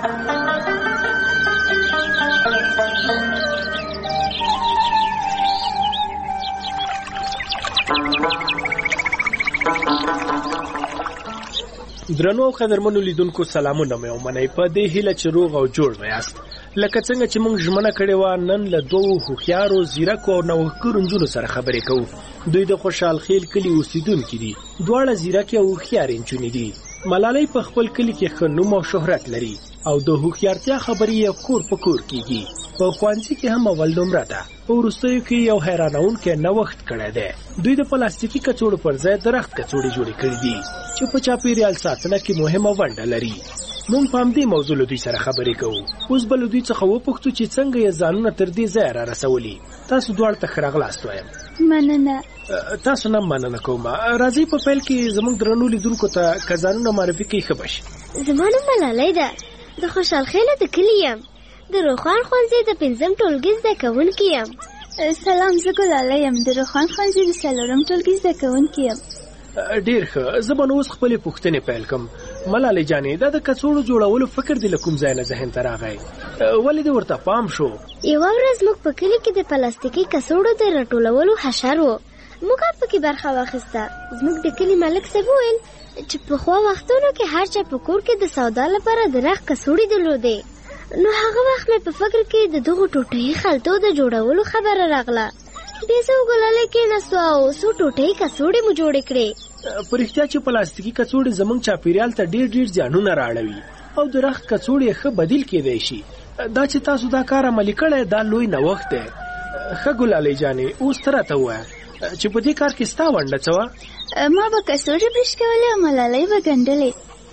درنو قدرمنو لیدونکو سلامونه مې ومنئ په دې هیله چې روغ او جوړ یاست. لکه څنګه چې موږ ژمنه کړې وه نن له 2 هوښیارو زیرکو او نوښتګرو نجونو سره خبرې کوو. دوی د خوشحال خیل کلي اوسیدونکي دي. دواړه زیرکې او هوښیارې نجونې دي. ملالۍ په خپل کلي کې ښه نوم او شهرت لري او د هوښیارتیا خبرې یې کور په کور کېږي. په ښوونځي کې هم اول نمره ده. په وروستیو کې یو حیرانونکی نوښت کړی دی. دوی د پلاستیکي کڅوړو پر ځای درخت کڅوړې جوړې کړې دي چې په چاپیریال ساتنه کې مهمه ونډه لري. مونږ په همدې موضوع له دوی سره خبرې کوو. اوس به له دوی څخه وپوښتو چې څنګه یې ځانونه تر دې ځایه را رسولي. تاسو دواړو ته ښه راغلاست وایم. مننه. تاسو نه مننه کوم. راځئ په پیل کې زموږ درنو لیدونکو ته که ځانونه معرفي کوي ښه به شي. زما نوم ملالۍ ده. د خوشحال خیله د کلي یم. د روخان ښوونځي د 5م ټولګي زده کوونکې یم. سلام، زه ګلاله یم. د روخان ښوونځي د 4م ټولګي زده کوونکې یم. ډیر ښه. زه به نو اوس خپلې پوښتنې پیل کړم. ملالۍ جانې دا د کڅوړو جوړولو فکر دې له کوم ځای نه ذهن ته راغی؟ ولې دې ورته پام شو؟ یوه ورځ موږ په کلي کې د پلاستیکي کڅوړو د راټولولو حشر و. موږ هم پکې برخه واخیسته. زموږ د کلي ملک صاحب وویل چې پخوا وختونو کې هر چا په کور کې د سودا لپاره د رخ کڅوړې درلودې. نو هغه وخت مې په فکر کې د دغو ټوټهي خلطو د جوړولو خبره راغله. بیا زه وګلالۍ کېناستو او څو ټوټهي کڅوړې مو جوړې کړې. په رښتیا چې پلاستیکي کڅوړې زموږ چاپیریال ته ډېر زیانونه راړوي او د رخت کڅوړې ښه بدیل کېدی شي. دا چې تاسو دا کار عملي کړی دا لوی نوښت دی. ښه ګلالۍ جانې اوس ته راته ووایه چې په دې کار کې ستا ونډه څه وه؟ ما به کڅوړې برش کولې او ملالۍ به ګنډلې.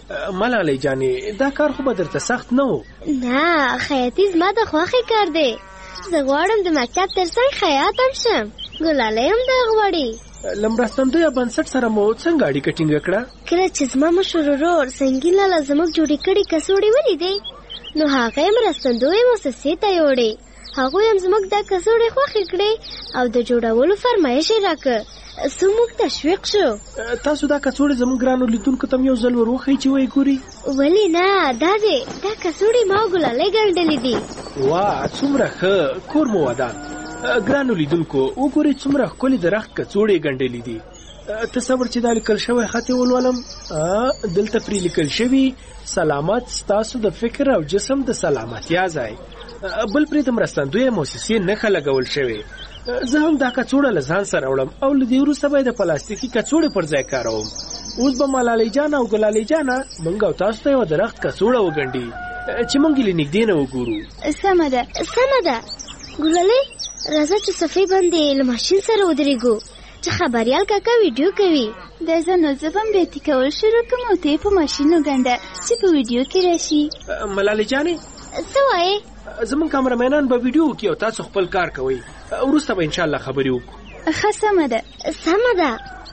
ملالۍ جانې دا کار خو به درته سخت نه و؟ نه، خیاطي زما د خوښې کار دی. زه غواړم د مکتب تر څنګ خیاط هم شم. ګلالۍ هم دا غواړي. له مرستندویه بنسټ سره مو څنګه اړیکه ټینګه کړه؟ کله چې زما مشر ورور سنګین لاله زموږ جوړې کړې کڅوړې ولیدې نو هغه یې مرستندویه مؤسسې ته یوړې. هغوی هم زموږ دا کڅوړې خوښې کړې او د جوړولو فرمایش یې راکړ. څو موږ تشویق شو. تاسو دا کڅوړې زموږ ګرانو لیدونکو ته یو ځل ور وښیئ چې ویې ګوري. ولې نه، دا کڅوړې ما او ګلالۍ ګنډلې دي. واه، څومره ښه. کور مو ودان. ګرانو لیدونکو وګورئ څومره ښکلې د رخت کڅوړې ګنډلې دي. تصور چې دا لیکل شوی خط یې ولولم. دلته پرې لیکل شوي سلامت ستاسو د فکر او جسم د سلامتیا ځای. بل پرې د مرستندویه موسسې نښه لګول شوې. زه هم دا کڅوړه له ځان سره وړم او له دې وروسته به یې د پلاستیکي کڅوړې پر ځای کاروم. اوس به ملالۍ جانه او ګلالۍ جانه موږ او تاسو ته یوه د رخت کڅوړه وګنډي چې موږ یې له نږدې نه وګورو. سمه ده. ګلالۍ راځه چې صفې باندې له ماشین سره ودرېږو چې خبریال کاکا ویډیو کوي. دا زه نو زه به بیتي کول شروع کړم او ته یې په ماشین وګنډه چې په ویډیو کې راشي. ملالۍ جانې څه وایې؟ زموږ کامرمینان به ویډیو وکړي او تاسو خپل کار کوئ. وروسته به انشاءالله خبرې وکړو. ښه سمه ده. سمه ده.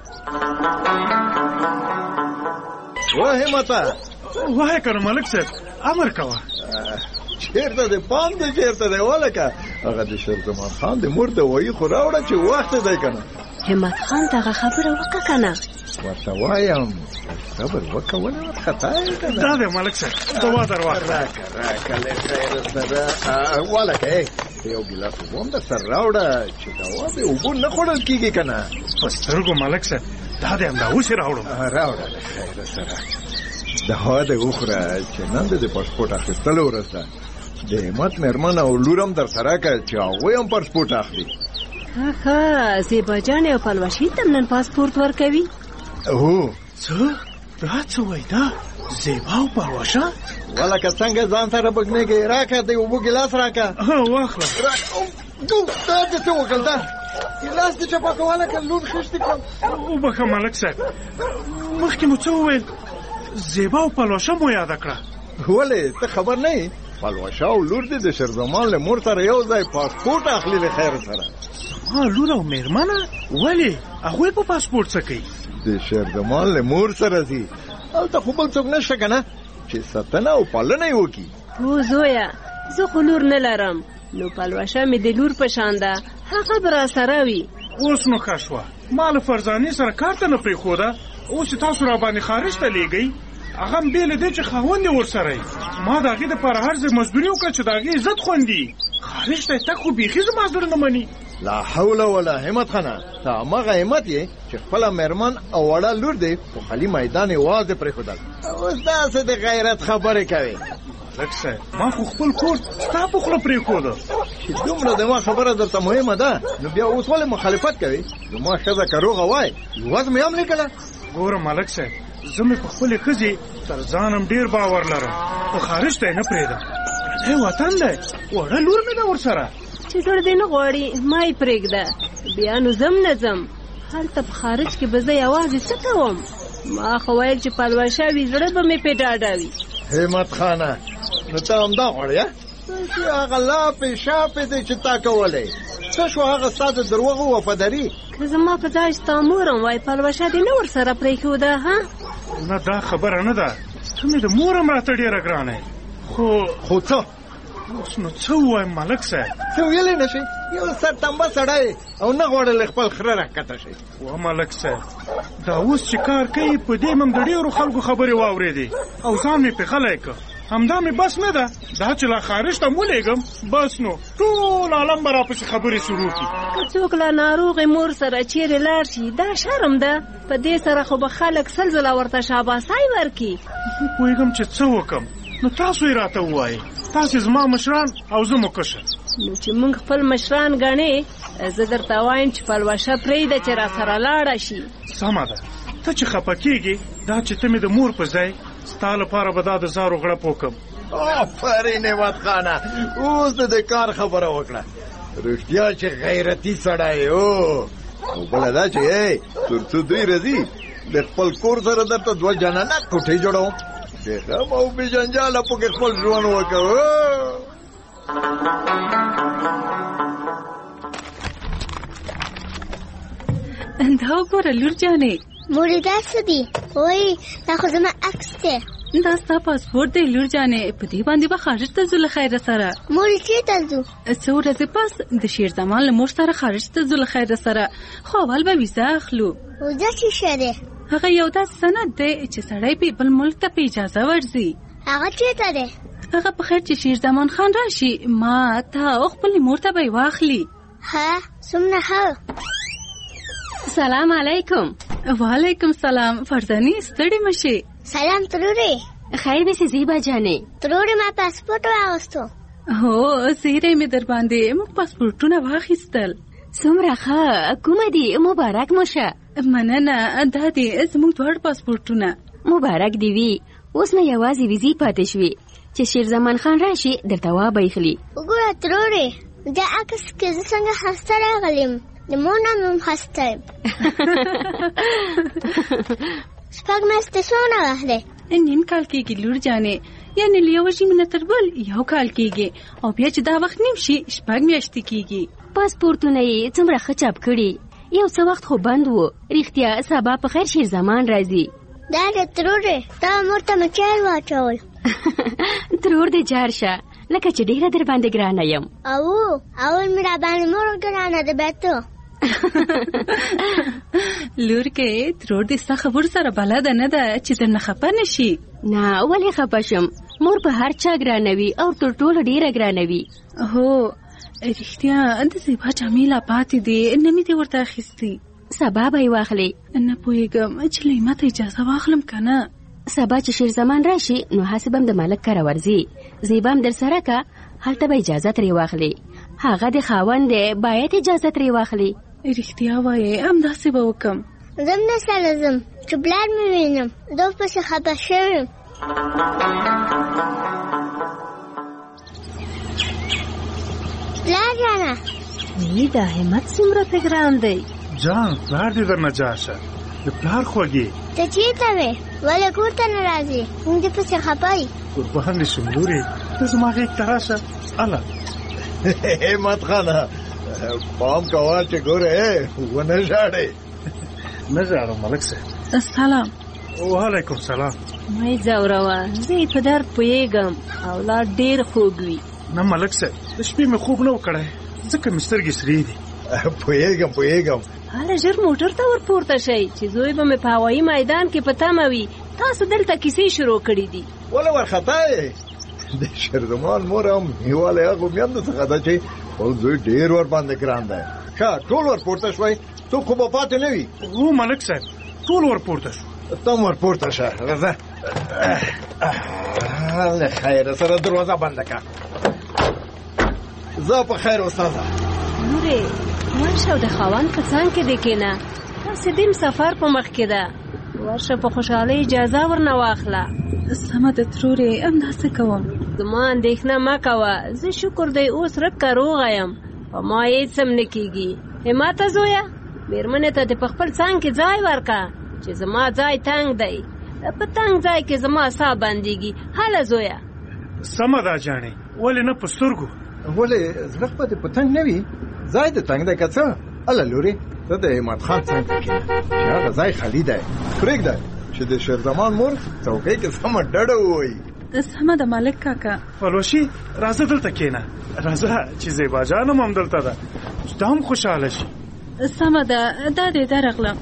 واه همته واه کنه ملک صاحب امر کوه. چیرته دې پام دې چیرته دې ولکه هغه د شیرزمان خان د مور د وایي خو راوړه چې وخت دی کنه. همت خان دغه خبره وکړه کنه. ورته وایم صبر وکړه ونه خطا یې کنه. دا دې ملک صاحب دوا درواخله. راکه له خیر سره ولکه یو ګیلاس ووم د سر راوړه چې دوا به اوبو نه خوړل کېږي کنه. په سترګو ملک صاحب دا دې همدا اوس یې راوړه له خیر سره. دوا دې وخوره چې نن دې د پاسپورټ اخیستلو ورسته د همت مېرمن او لورم در سره که چې هغوی هم پاسپورټ اخلي. ښه زیبا جانې او پلوشي ته نن پاسپورټ ورکوي. هو څه دا څه وایي دا زیبا او پلوشه ولکه څنګه ځان سره بګنېږي. راکه د اوبو ګیلاس راکه. واخله. دا دې څه وکړل دا ګیلاس دې چپه کوله که لور خښتې کړم. وبښه ملک صاحب مخکې مو څه وویل زیبا او پلوشه مو یاده کړه. ولې ته خبر نه یې پلوشه او لور دې د شیرزمان له مور سره یو ځای پاسپورټ اخلي له خیر سره. لور او مېرمنه ولې هغوی په پاسپورټ څه کوي؟ د شیرزمان له مور سره ځي. هلته خو بل څوک نشته که نه چې ساتنه او پالنه یې وکړي. هو زویه زه خو لور نه لرم نو پلوشه مې د لور په شان ده هغه به راسره وي. اوس نو ښه شوه ما له فرزانې سره کار ته نه پرېښوده. اوس چې تاسو راباندې خارج ته لېږئ هغه هم بې له دې چې خاوند یې ورسره یي. ما د هغې دپاره هر ځای مزدوري وکړه چې د هغې عزت خوندي. خارج ته یې تګ خو بیخي زما زړه نه مني. لا حول ولا همت خانه ته هماغه همت یې چې خپله مېرمن او وړه لور دې په خالي میدان یوازې پرېښودل. اوس داسې د غیرت خبرې کوې. ملک صاحب ما خو خپل کور ستا په خوله پرېښوده. چې دومره د ما خبره درته مهمه ده نو بیا اوس ولې مخالفت کوې؟ زما ښځه که روغه وای یوازې مې هم لیکله. ګوره ملک صاحب زه مې په خپلې ښځې تر ځانم ډېر باور لرم خو خارج ته یې نه پرېږدم. پردی وطن دی وړه لور مې ده ورسره. چې زړه دې نه غواړي ما یې پرېږده بیا نو ځم نه ځم. هلته په خارج کې به زه یوازې څه کوم؟ ما خو ویل چې پلوشه وي زړه به مې پې ډاډه وي. همت خانه نو ته همدا غواړې چې هغه لاپې شاپې دی چې تا کولی څه شو هغه ستا د دروغو وفاداري؟ که زما په ځای ستا مورم وای پلوشه دې نه ورسره پرېښوده ها؟ نه دا خبره نه ده. ته مې د مورم راته ډېره ګرانه یې. خو څه اوس نو څه ووایم ملک صاحب؟ څه ویلی نه شي یو سرتمبه سړی او نه غواړل خپل خره راښکته شي. وا ملک صاحب دا اوس چې کار کوي په دې مم د ډېرو خلکو خبرې واورېدې او ځان مې پې غلی کړ. همدا مې بس نه ده دا چې لا خارج ته ولېږم بس نو ټول عالم به راپسې خبرې شروع کړي. که څوک له ناروغې مور سره چیرې لاړ شي دا شرم ده. په دې سره خو به خلک سل ځله ورته شاباسۍ ورکړي. زه پوهېږم چې څه وکړم نو تاسو یې راته ووایئ. تاسې زما مشران او زه مو کشر. نو چې موږ خپل مشران ګڼې زه درته وایم چې پلوشه پرېږده چې راسره لاړه شي. سمه ده ته چې خفه کېږې دا چې ته مې د مور په ځای ستا لپاره به دا د زارو غړپ وکړم. آفرین همت خانه اوس د کار خبره وکړه. رښتیا چې غیرتي سړی او بله دا چې تر څو دوی راځي د خپل کور سره درته دوه جانانه کوټې جوړوم بېغم او بې جنجاله پکې خپل ژوند وکړو. دا وګوره لور جانې مورې دا څه دي؟ وایي دا خو زما عکس دی. دا ستا پاسپورټ دی لور جانې په دې باندې به خارج ته ځو له خیره سره. مورې چېرته ځو؟ څو ورځې پس د شیرزمان له مور سره خارج ته ځو له خیره سره خو اول به ویزه اخلو. ویزه څه شی دی؟ هغه یو داسې سند دی چې سړی په بل ملک ته په اجازه ورځي. هغه چېرته دی؟ هغه په خیر چې شیرزمان خان راشي ما ته او خپلې مور ته به یې واخلي. ها څومره ښه. سلام علیکم. وعلیکم سلام. فرزانې ستړې مه شې. سلام ترورې. خیر دې زیبا جانې. ترورې ما پاسپورټ واغوستو. هو زیری مې در باندې موږ پاسپورټونه واخیستل. څومره ښه. کومه دي؟ مبارک مو شه. مننه. دا دي زموږ دواړه پاسپورټونه. مبارک دې وي. اوس نه یوازې ویزې پاتې شوې چې شیرزمان خان راشي درته وابه یخلي. وګوره ترورې د عکس کې زه څنګه خسته راغلم د مونم هم خسته یم شپږ میاشتې څونه وخت دی؟ نیم کال کېږي لور جانې، یعنې له یوه ژمي نه تر بل 1 کال کېږي، او بیا چې دا وخت نیم شي 6 میاشتې کېږي. پاسپورتونه یې څومره ښه چاپ کړي، یو څه وخت خو بند و. رښتیا سبا په خیر شیر زمان راځي. دا د ترور دی، تا مور ته مې چای واچول. ترور دې جار شه، لکه چې ډېره در باندې ګرانه یم. اول مې را باندې مور ګرانه ده بیتو. لور کې ترور دې ستا خبرو سره بلده نه ده چې درنه خفه نه شي. نه ولې خفه شم؟ مور په هر چا ګرانوي او تر ټولو ډېره ګرانوي. هو رښتیا د زیبا جامې لا پاتې دي، نه مې دې ورته اخیستې. سبا به یې واخلې. نه پوهېږم چې لیما ته اجازه واخلم که نه. سبا چې شیر زمان راشي نو هسې به م د مالک کره ورځي، زیبا م در سره که هلته به اجازه ترې واخلې. هغه د خاوند دی، باید اجازه ترې واخلې. رښتیا وایې، همداسې به وکړم. زم نه سره ځم چې پلار مې وینم، دو پسې خفه شوی یم. پلار جانه دا همت څومره ته ګران دی. جان پلار دې درنه جار شه، د پلار خوږې. ته چېرته وې؟ ولې کور ته نه راځې؟ موږ دې پسې خفه یي. قربان دې شم لورې، ته زما غېږ ته راشه. اله همت خانه پام کوه چې ګوره ونه ژاړې. نه ژاړم ملک صاحب. سلام. وعلیکم سلام. مې ځوروه، زه یې په درد پوهېږم، اولاد ډېر خوږ وي. نه ملک صاحب، د شپې مې خوب نه و کړی، ځکه مې سترګې سرې دي. پوهېږم. هله ژر موټر ته ورپورته شئ چې زوی به مې په هوایي میدان کې په تمه وي. تاسو دلته کیسې شروع کړي دي. ولې ورخطا یې؟ د شیرزمان مور هم هیواله هغو میندو څخه ده چې خپل زوی ډېر ورباندې ګران دی. ښه ټول ورپورته شوئ؟ څوک خو به پاتې نه وي. هو ملک صاحب ټول ورپورته شو. ته هم ورپورته شه. راځه له خیره سره دروازه بنده کړه. زه په خیر استاده. لورې ورشه او د خاوند په څنګ کې دې کښېنه، داسې دیم سفر په مخ کې ده. ورشه په خوشحالۍ اجازه ورنه واخله. سمه ده ترورې، همداسې کوم. زما اندېښنه مه کوه، زه شکر دی اوس رکه روغه یم، په ما هېڅ هم نه کېږي. همته زویه، مېرمنې ته دې په خپل څنګ کې ځای ورکړه چې زما ځای تنګ دی. په تنګ ځای کې زما ساه بندېږي. هله زویه. سمه ده جانې، ولې نه په سترګو؟ ولې زړه خو دې په تنګ نه وي؟ ځای دې تنګ دی که څه؟ اله لورې ته د همت خان څنګ ته کښېنه چې هغه ځای خالي دی. پرېږده چې د شیرزمان مور څوکۍ کې سمه ډډه ووایي. سمه ده مالک کاکا. فلوشي راځه دلته کښېنه، راځه چې زیبا جانم هم دلته ده، چې ته هم خوشحاله شي. سمه ده، دا دې درغلم.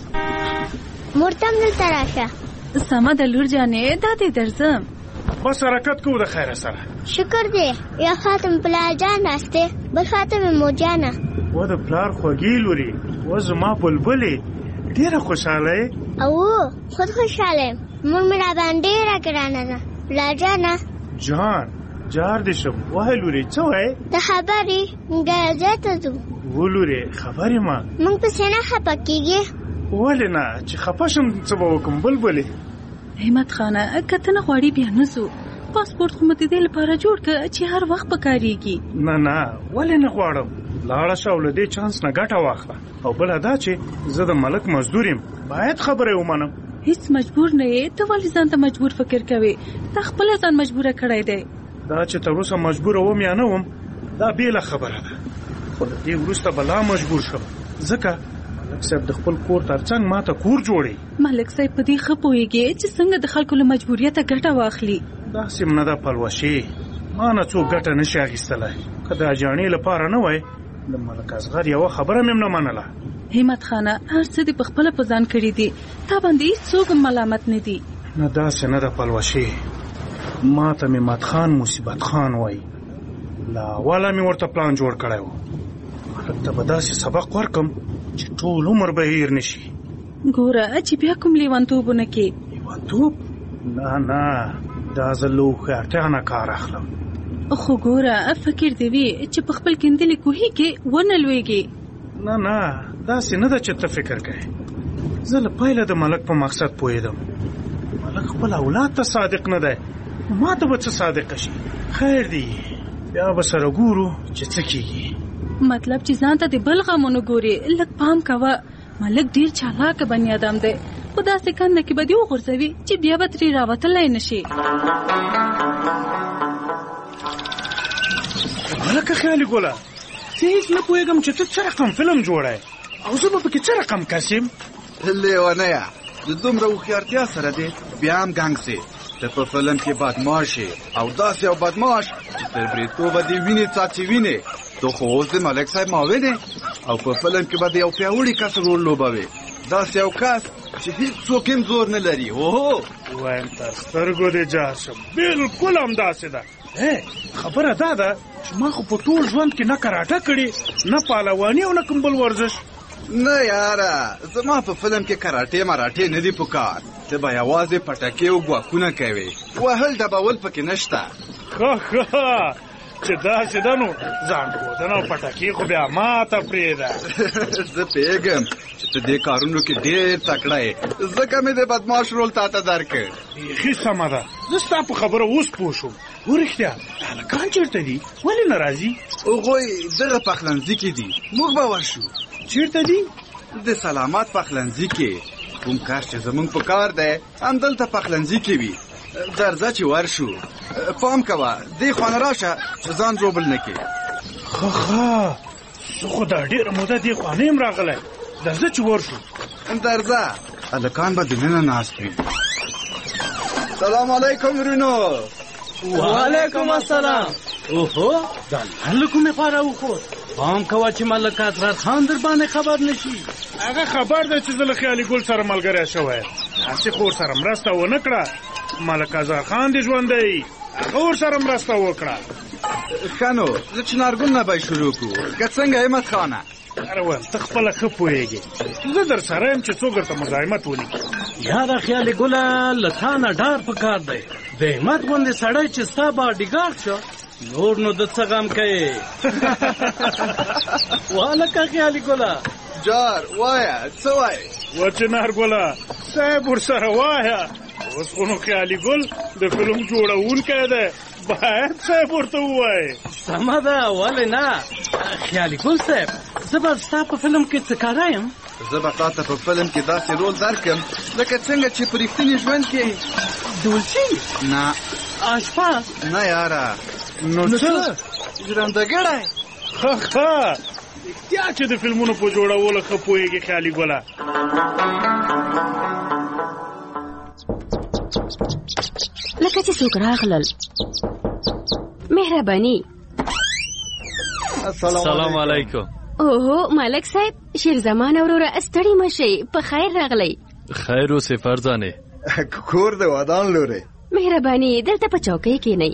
مور ته هم دلته راشه. سمه ده لور جانې، دا دې درځم. بس حرکت کوو د خیره سره. شکر دی، یا خاطر پلار جان ناست دی، بل خاطر مې مور جانه. و د پلار خوږې لورې، و زما بلبلې، ډېره خوشحاله یې؟ او خود خوشحاله یم، مور مې را باندې ډېره ګرانه ده. پلار جانه جان جار دې شم. وایه لورې څه وایې؟ د خبرې ګرځې ته ځو. و لورې خبرې ما موږ پسې نه خفه کېږې؟ ولې نه، چې خفه شم څه به وکړم بلبلې. همت خانه که ته نه غواړې بیا نه ځو. پاسپورت خو مې د دې لپاره جوړ کړه چې هر وخت به کارېږي. نه ولې نه غواړم، لاړه شه او له دې چانس نه ګټه واخله. او بله دا چې زه د ملک مزدور یم، باید خبره یې ومنم. هیڅ مجبور نه یې، ته ولې ځان ته مجبور فکر کوې؟ تا خپله ځان مجبوره کړی دی. دا چې تر اوسه مجبوره وم یا نه وم دا بېله خبره ده، خو له دې وروسته به لا مجبور شم، ځکه ملک صاحب د خپل کور تر څنګ ما ته کور جوړوي. ملک صاحب په دې ښه پوهېږي چې څنګه د خلکو له مجبوریته ګټه واخلي. داسې م نه ده پلوشې، ما نه څوک ګټه نشي اخیستلی. که د اجاڼې لپاره نه وای د ملک اصغر یوه خبره مې نه منله. همت خانه هر څه دې په خپله په ځان کړي دي، تا باندې هېڅوک ملامت نه دي. نه داسې نه ده پلوشې، ما ته مې مت خان مصیبت خان وای. له اوله مې ورته پلان جوړ کړی و، ملک ته به داسې سبق ورکم چې ټول عمر به هیر نشي. ګوره چې بیا کوم لیونتوب ونه کې. لیونتوب؟ نه دا زه له هوښیارتیا نه کار اخلم. خو ګوره فکر دې وي چې په خپل کیندلې کوهي کې ونه لویږي. نه داسې نه ده چې ته فکر کوې. زه له پیله د ملک په مقصد پوهېدم. ملک خپل اولاد ته صادق نه دی، ما ته به څه صادقه شي؟ خیر دی بیا به سره ګورو چې څه کېږي. مطلب چې ځان ته د بل غمونو ګوري. لږ پام کوه، ملک ډېر چالاکه بني ادم دی، خو داسې کنده کې به دې وغورځوي چې بیا به ترې راوتلی نه شي. هلکه خیالي ګله، زه هېڅ نه پوهېږم چې ته څه رقم فلم جوړی او زه به پکې څه رقم کسیم. لیونیه د دومره هوښیارتیا سره دی بیا هم ګنګ سي. ته په فلم کې بدماش یې او داسې یو بدماش چې تر بریتوبه دې وینې څاڅي وینې. تو خو اوس د ملک صاحب معاون یې او په فلم کې به د یو پیاوړي کس رول لوبوي. داسې یو کس چې هېڅوک هم زور نه لري. اوهو وایم تر سترګو دې جار شم. بلکل همداسې ده. خبره دا ده چې ما خو په ټول ژوند کې نه کراټه کړې، نه پهلواني او نه کوم بل ورزش. نه یاره، زما په فلم کې کراټې مراټې نه دي پکار. ته به یوازې پټکې او ګواښونه کوې، وهل ډبول پکې نشته. ښه چې داسې ده نو ځان ښودنه او پټکې خو بیا ماته پرېږده. زه پوهېږم چې ته دې کارونو کې ډېر تکړه یې، ځکه مې د بدماش رول تا ته درکړ. بیخي سمه ده، زه ستا په خبره اوس پوه شوم. ورښتیا هلکان چېرته دي؟ ولې نه راځي؟ هغوی دغه پخلنځي کې دي، موږ به ورشو. چېرته دي؟ د سلامت پخلنځي کې. کوم کار چې زمونږ په کار دی همدلته پخلنځي کې وي. درځه چې ورشو. پام کوه دې خوا نه راشه چې ځان ژوبل نه کړې. ښه زه خو دا ډېره موده دې خوا نه یم راغلی. درځه چې ورشو. درځه، هلکان به دننه ناست وي. سلام علیکم ورونو. وعلیکم السلام. اوهو دا هلکو مې خوا راوښود. پام کوه چې ملک اسرار خان در باندې خبر نشي. هغه خبر دی چې زه له خیالي ګل سره ملګری شوی یم. هسې خو ورسره مرسته ونه کړه. ملک اسرار خان دې ژوندی، هغه ورسره مرسته وکړه. ښه نو د چنارګل نه به شروع کړو. که څنګه همت خانه؟ اره ته خپله ښه پوهېږې، زه در سره یم چې څوک درته مزاحمت ولیکي. یاره خیالي ګله، له تا نه ډار پکار دی. د همت غوندې سړی چې ستا باډیګارډ شو، نور نو د څه غم کوې. وهلکه خیالي ګله جار وایه څه وایې؟ و چنارګله صاحب ورسره وایه. اوس خو نو خیالي ګل د فلم جوړونکی دی، باید صاحب ورته ووایې. سمه ده، ولې نه. خیالي ګل صاحب، زه به ستا په فلم کې څه کاره یم؟ زه به تا ته په فلم کې داسې رول درکړم لکه څنګه چې په رښتیني ژوند کې دولچي؟ نه. اشپز؟ نه یاره. نو څه؟ ژرندګړی. ښه رښتیا چې د فلمونو په جوړولو ښه پوهېږې خیالي ګله. لکه چې څوک راغلل. مهرباني. السلام علیکم. اوهو ملک صاحب، شیرزمان وروره ستړي مشئ، په خیر راغلی. خیر اوسې فرزانې. کور د ودان لورې. مهرباني دلته په چوکۍ کښېنئ.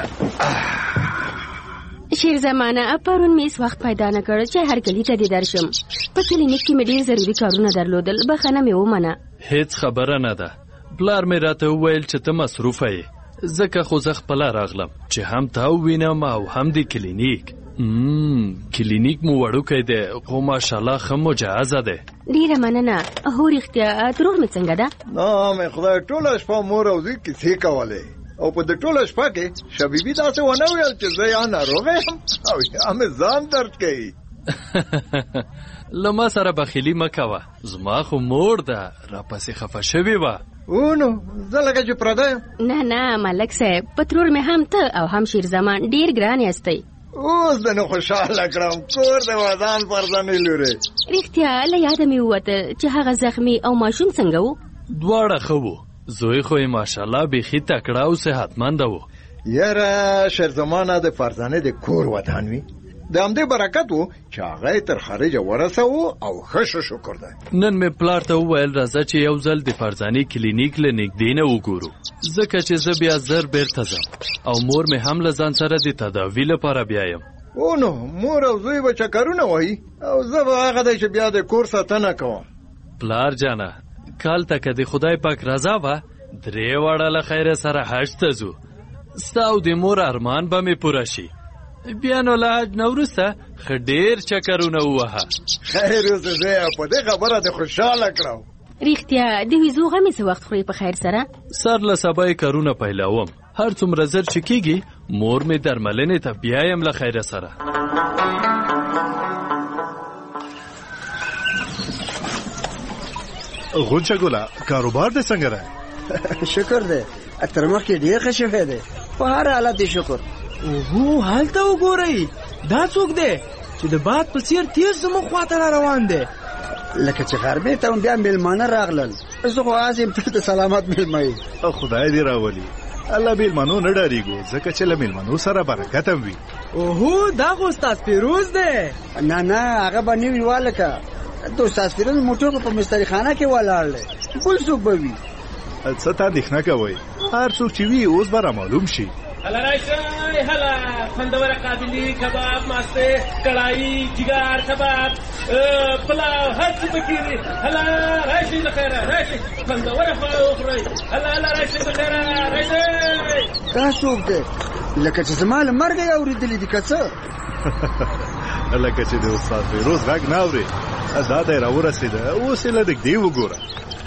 شیرزمانه پرون مې وخت پیدا نه کړ چې هر کلي ته دې درشم. په کلینیک کې مې ډېر ضروري کارونه درلودل، بخښنه مې ومنه. هیڅ خبره نه ده. پلار مې راته وویل چې ته مصروفه یې، ځکه خو زه خپله راغلم چې هم تا ووینم او هم د کلینیک. کلینیک مو وړوکی دی، خو ماشاءالله ښه مجهزه دی. ډېره مننه. هو رښتیا روغ مې څنګه ده؟ نه مې خدای ټوله شپه مور او زوی کیسې کولې، او په د ټوله شپه کې شبیبي داسې ونه ویل چې زه یا ناروغه یم او یا مې ځان درد کوي. له ما سره بخیلي مه کوه، زما خو مور ده، راپسې خفه شوې وه. نو زه لکه چې پردی یم. نه ملک صاحب، په ترور مې هم ته او هم شیرزمان ډېر ګران یاستئ. اوس د نو خوشحاله کړم، کور د ودان فرزانې لورې. رښتیا له یاده مې ووته چې هغه زخمي او ماشوم څنګه و؟ دواړه ښه وو. زوی خو یې ماشاءالله بیخي تکړه او صحتمنده و. یاره شیرزمانه د فرزانې د کور ودان وي، د همدې برکت و چې هغه یې تر خارجه ورسوو او ښه شکر دی. نن مې پلار ته وویل راځه چې یو ځل د فرزانې کلینیک له نږدې نه وګورو، ځکه چې زه بیا زر بیرته ځم او مور مې هم له ځان سره د تداوي لپاره بیایم. نو مور او زوی به چکرونه وایي او زه به هغه دی چې بیا د کور ساتنه کوم. پلار جانه، کال ته که د خدای پاک رضا وه 3 واړه له خیره سره حج ته ځو. ستا او د مور ارمان به مې پوره شي. بیا نو له حج نه وروسته ښه ډېر چکرونه ووهه. خیر اوسه زویه، په دې خبره دې خوشحاله کړم. رښتیا د ویزو غمې څه وخت خورې په خیر سره؟ سر له سبا یې کارونه پیلوم هر څومره زر چې کېږي مور مې درملنې ته بیایم له خیره سره. غونچه ګوله کاروبار دې څنګه دی؟ شکر دی تر مخکې ډېر ښه شوی دی په هر حالت یې شکر. اوهو هلته وګورئ دا څوک دی چې د باد په څېر تیز زموږ خواته را روان دی. لکه چې غرمې ته هم بیا میلمانه راغلل زه خو هسې یم ته سلامت میلمه یې. خدای دې راولي الله میلمنو نه ډارېږو ځکه چې له میلمنو سره برکت هم وي. اوهو دا خو استاد فیروز دی. نه هغه به نه وي والکه د استاد فیروز موټر په مستري خانه کې ولاړ دی بل څوک به وي. څه ته اندېښنه کوئ هر څوک چې وي اوس به رامعلوم شي. هلا راشئ هلا خوندوره قابلي کباب ماسته کړایي جګر کباب پلاو هر څه پکې دي. هلا راشئ د خیره راشئ خوندوره خورئ. هلا راشئ د خیره راشئ. دا څوک دی لکه چې زما له مرګه یې اورېدلي دي که څه؟ لکه چې د استاد فیروز غږ نه اورې دا دی راورسېده اوس یې له نږدې وګوره.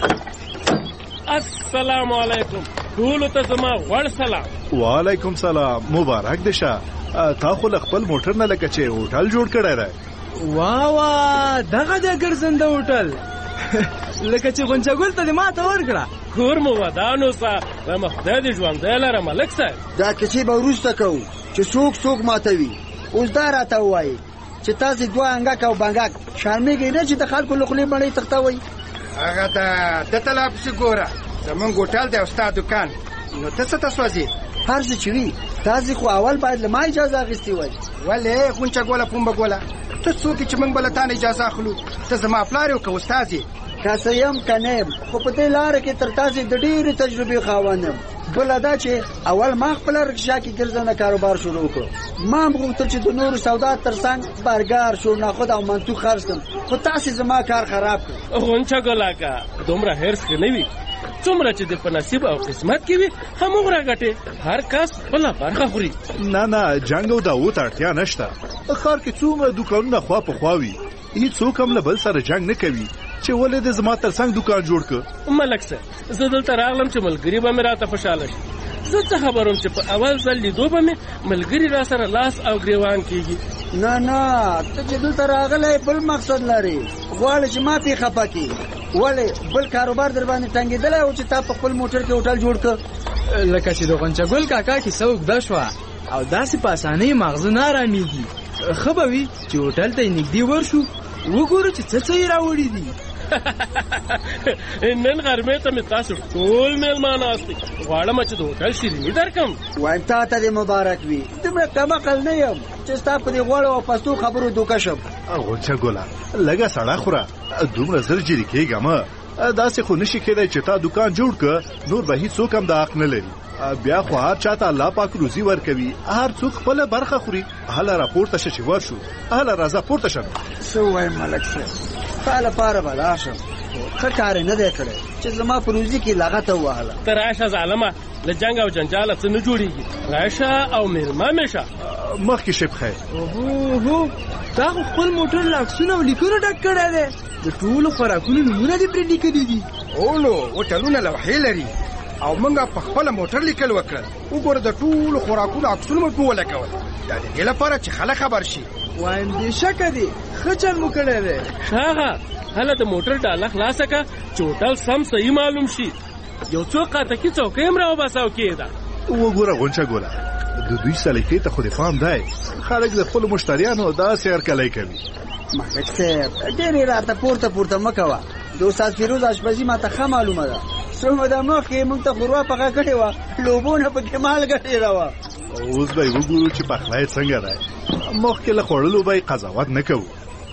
السلام علیکم ټولو ته زما غوړ سلام. وعلیکم سلام مبارک دې شه تا خو له خپل موټر نه لکه چې هوټل جوړ کړی دی. واه دغه دی ګرځنده هوټل لکه چې غونچه ګل ته دې ماته ورکړه. کور مو ودان اوسه زما خدای دې ژوندی لره ملک صاحب. دا کیسې به وروسته کوو چې څوک ماتوي. اوس دا راته ووایي چې تاسې دوه انګک او بنګک شرمېږئ نه چې د خلکو له خولې مړۍ تختوئ. هغه ته ته لا پسې ګوره زمونږ هوټل دی او ستا دکان نو ته څه ته سوځې؟ هر څه چې وي تاسې خو اول باید له ما اجازه اخیستې وای. ولې غونچه ګوله پومبه ګوله ته څوک چې موږ به له تا نه اجازه اخلو؟ ته زما پلار یې او که استاد یې؟ که څه یم که نه یم خو په دې لاره کې تر تاسې د ډېرې تجربې خاوند یم. بله دا چې اول ما خپله رکشا کې ګرځنده کاروبار شروع کړ. ما هم غوښتل چې د نورو سودا تر څنګ برګر شورناخود او منتو خرڅ کړم خو تاسې زما کار خراب کړ. غونچه ګله که دومره حرص ښه نه وي څومره چې د په نصیب او قسمت کې وي هموږ راګټې هر کس خپله برخه خوري. نه جنګ او دعوو ته اړتیا نشته. ښار کې څومره دوکانونه خوا په خوا وي هېڅوک هم له بل سره جنګ نه کوي چې ولې د زما تر څنګ دوکان جوړ کړ. ملک صاحب زه دلته راغلم چې ملګري به مې راته خوشحاله شي. زه څه خبر وم چې په اول ځل لیدو به مې ملګري را سره لاس او ګریوان کېږي. نه ته چې دلته راغلی بل مقصد لري غواړې چې ما پې خفه کړي. ولې بل کاروبار در باندې ټنګېدلی و چې تا په خپل موټر کې هوټل جوړ کړ؟ لکه چې د غونچه ګل کاکا کیسه اوږده شوه او داسې په اسانۍ مغزه نه ارامېږي. ښه به وي چې هوټل ته یې نږدې ورشو وګورو چې څه یې راوړي دي. نن غرمې ته مې تاسو ټول میلمانه استئ غواړم چې د هوټل شیریني درکړم. وایم تا ته دې مبارک وي دومره کم عقل نه یم چې ستا په دې غوړو او پستو خبرو دوکه شم. غونچه ګوله لږه سړه خوره دومره زر جري کېږه مه. داسې خو نشي کېدی چې تا دکان جوړ کړه نور به هېڅوک هم د حق نه لري. بیا خو هر چاته الله پاک روزي ورکوي هر څوک خپله برخه خوري. هله راپورته شه چې ورشو هله راځه پورته شه. څه ووایم ملک صاحب ستا لپاره به لا شم ښه کار یې نه دی کړی چې زما په روزي کې لغته ووهله. ته راشه ظالمه له جنګ او جنجاله څه نه جوړېږي. راشه او مېلمه مې شه. مخکې شپ خیر. اوهو تا خو خپل موټر له عکسونه او لیکونو ډک کړی دی. د ټولو خوراکونو نومونه دې پرې لیکلي دي. نو هوټلونه لوحې لري او موږ په خپله موټر لیکل وکړل. وګوره د ټولو خوراکونو عکسونه مو پې ولګول دا د دې لپاره چې خلک خبر شي. وایم بېشکه دی ښه چل مو کړی دی. ښه هله د موټر ډاله خلاصه کړه چې هوټل سم صحیح معلوم شي. یو څو قاتکي څوکۍ هم راوباسه کېده. وګوره غونچه ګوله د دوی سلیقې ته خو د پام دی خلک د خپلو مشتریانو داسې هرکلی کوي. ملک صاحب ډېرې راته پورته مه کوه. د استاد فیروز اشپزي ماته ښه معلومه ده. څو موده مخکې موږ ته ښوروا پخه کړې وه لوبونه پکې مالګه ډېره وه. اوس به یې وګورو چې پخلی څنګه دی. مخکې له خوړلو به یې قضاوت نه کوو.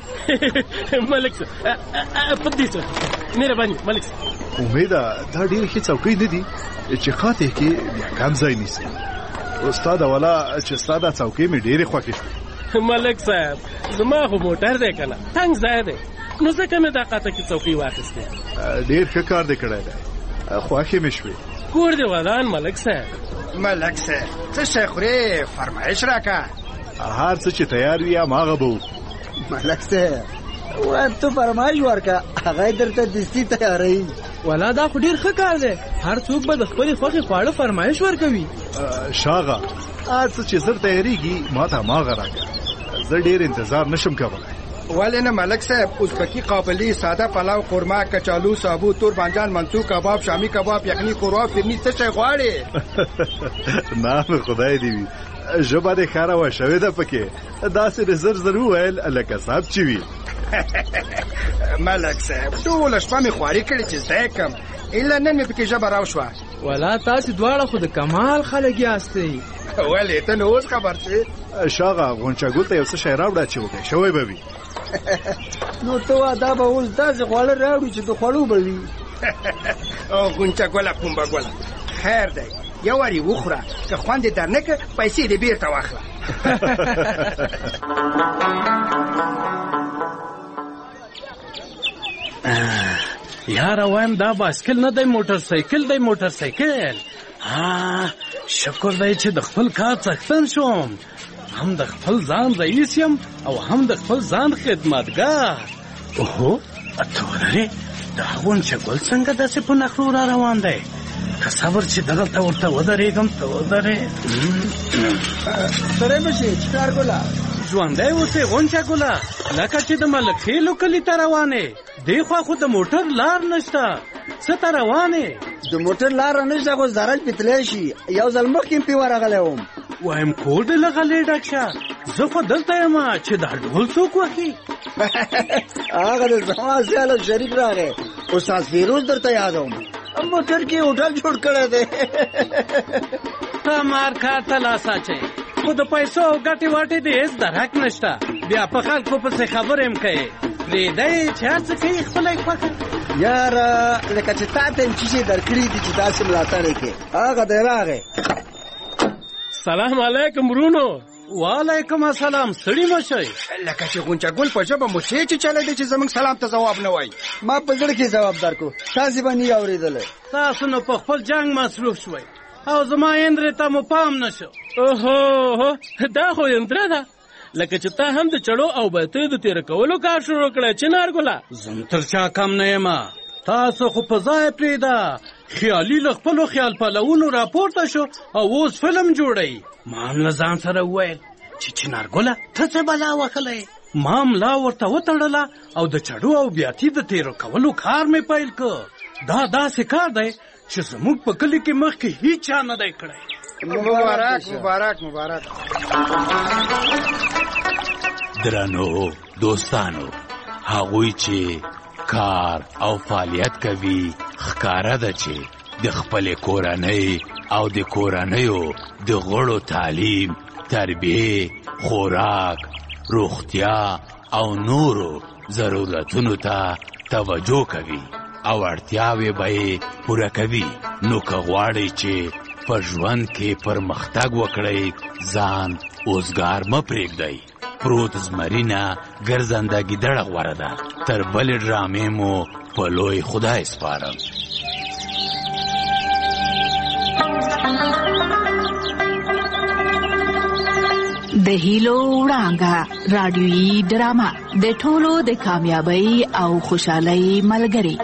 ملک صاحب په دې څه مهرباني ملک صاحب امیده دا ډېرې ښې څوکۍ نه دي چې خاطې کې بیا کم ځای نیسي. استاد والا چې ستا دا څوکۍ مې ډېرې خوښې شوې. ملک صاحب زما خو موټر دی که نه تنګ ځای دی نو ځکه مې دا قاتکي څوکۍ واخیستې. ډېر ښه کار دې کړی دی خوښې مې شوې. کور دې ودان ملک صاحب. ملک صاحب څه شی خورې فرمایش راکړه. هر څه چې تیار وي هماغه به وکړو. ملک صاحب وایم ته فرمایش ورکړه هغه یې درته دستي تیاروي. والا دا خو ډېر ښه کار دی هر څوک به د خپلې خوښې خواړه فرمایش ورکوي. شاغه څه چې زر تیاریږي ما ته هماغه راکړه. زه ډېر انتظار نشم کولی. ولې نه ملک صاحب؟ ازبکی قابلی، ساده پلاو، قورمه، کچالو، سابو، تور بانجان، منسو کباب، شامی کباب، یخني، قوروا، فرني، څه شی غواړې؟ نه خدای دې وي ژبه دې ښه راوه شوې ده پکې. داسې دې زر زر وویل لکه صاحب چې وي. ملک صاحب ټوله شپه مې خواري کړې چې زده کړم، الا نن مې پکې ژبه راوشوه. ولا تاسې دواړه خو د کمال خلک یاستئ. ولې ته نو اوس خبر شې؟ شاغه غونچه ګل ته یو څه شی راوړه چې وږی شوی به وي. نو ته دا به اوس داسې خواړه راوړي چې د خوړو به وي. غونچه ګله پومبه ګله خیر دی، یو وارې وخوره، که خوند یې در نه کړ پیسې دې بېرته واخله. یاره وایم دا بایسکل نه دی موټر سایکل دی. موټر سایکل شکر دی چې د خپل کار څښتن شوم. هم د خپل ځان رئیس یم او هم د خپل ځان خدمتګار. اوهو تورې دا غونچه ګل څنګه داسې په نخرو را روان دی؟ که صبر چې دغلته ورته ودرېږم ته ودرې. سړی بشي چکار ګله ژوندی اوسې غونچه ګله، لکه چې د ملکخېلو کلي ته روانې. دې خوا خو د موټر لار نشته، څه ته روانې؟ د موټر لاره نشته خو زرج پې تللی شي. یو ځل مخکې پې ورغلی وم. وایم کور دې له غلې ډک شه، زه خو دلته یم چې دا ډول څوک وهي. هغه د زما سیال شریک راغی، استاد فیروز درته یادوم. موټر کې هوټل جوړ کړی دی. ته مار کار ته لاس اچوې، خو د پیسو او ګټې واټې دې هېڅ درک نشته. بیا په خلکو پسې خبرې هم کوې. پرېږدی چې هر څه کوي خپله یې خوښه. یاره لکه چې تا ته یم څه شي در کړي دي چې داسې ملاتړ یې کړې. هغه دی راغی. سلام علیکم ورونو. وعلیکم السلام. ستړي مه شئ. لکه چې غونچه ګل په ژبه مو څه چې چلی دی چې زموږ سلام ته ځواب نه وایي. ما په زړه کې ځواب درکړو، تاسې به نه یې اورېدلی. تاسو نو په خپل جنګ مصروف شوئ او زما یندرې ته مو پام نه شو. اوهو دا خو یندره ده، لکه چې تا هم د چړو او بیتیو د تېره کولو کار شروع کړی چنارګله. زم تر چا کم نه یم. تاسو خو په ځای پرېږده. خیالي له خپلو خیال پلوونو راپورته شو او اوس فلم جوړوي. ما هم له ځان سره وویل چې چنارګله ته څه بلا وهلی. ما ملا ورته وتړله او د چړو او بیاتي د تېرو کولو کار مې پیل کړ. دا داسې کار دی چې زموږ په کلي کې مخکې هیڅ چا نه دی کړی. مبارک مبارک مبارک. درنو دوستانو، هغوی چې کار او فعالیت کوي ښکاره ده چې د خپلې کورنۍ او د کورنیو د غړو تعلیم، تربیه، خوراک، روغتیا او نورو ضرورتونو ته توجه کوي او اړتیاوې به یې پوره کوي. نو که غواړئ چې په ژوند کې پرمختګ وکړئ، ځان اوزګار مه پرېږدئ. پروت زمرینه ګرځنده ګیدړه غوره ده. تر بلې ډرامې مو په لوی خدای سپارم. د هیلو وړانګه رادیویي ډرامه د ټولو د کامیابی او خوشحالۍ ملګری.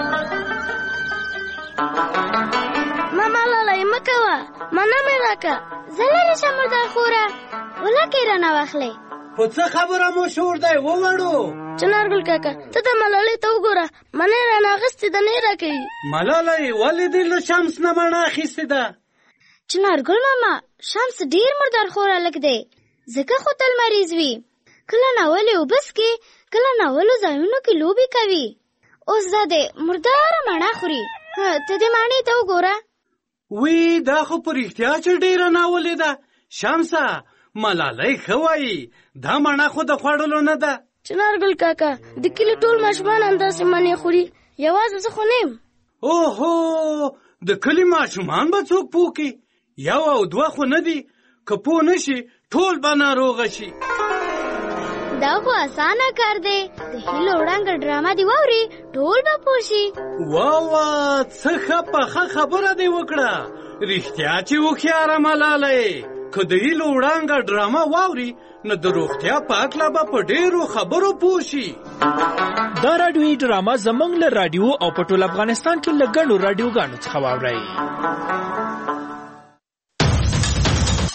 ماما لالی مکوه، منه مې راکه، زه لرې شم مردار خوره، ولکې رانه واخلې. خو څه خبره مو شور دی ووړو؟ چنارګل کاکا ته د ملالۍ ته وګوره، منه یې رانه اخیستې ده نه یې راکوي. ملالۍ ولې دې له شمس نه مڼه اخیستې ده؟ چنارګل ماما شمس ډېر مردار خور هلک دی، ځکه خو تل مریض وي. کله ناولې اوبه څښي، کله ناولو ځایونو کې لوبې کوي. اوس دا دی مرداره مڼه خوري. ته دې مڼې ته وګوره. وی دا خو په رښتیا چې ډېره ناولې ده. شمسه ملالۍ ښه وایي، دا مڼه خو د خوړلو نه ده. چنارګل کاکا د کلي ټول ماشومان همداسې مڼې خوري، یوازې زه خو نه یم. اوهو د کلي ماشومان به څوک پوه کړي؟ یو او دوه خو نه دي، که پوه نه شي ټول به ناروغه شي. دا خو اسانه کار دی، د هیلو وړانګه ډرامه دې واوري ټول به پوه شي. واه څه ښه پخه خبره دې وکړه. رښتیا چې هوښیاره ملالۍ، که د هیلو وړانګه ډرامه واوري نو د روغتیا په اړه به په ډېرو خبرو پوه شي. دا راډیویي ډرامه زموږ له راډیو او په ټول افغانستان کې له ګڼو راډیوګانو څخه واورئ.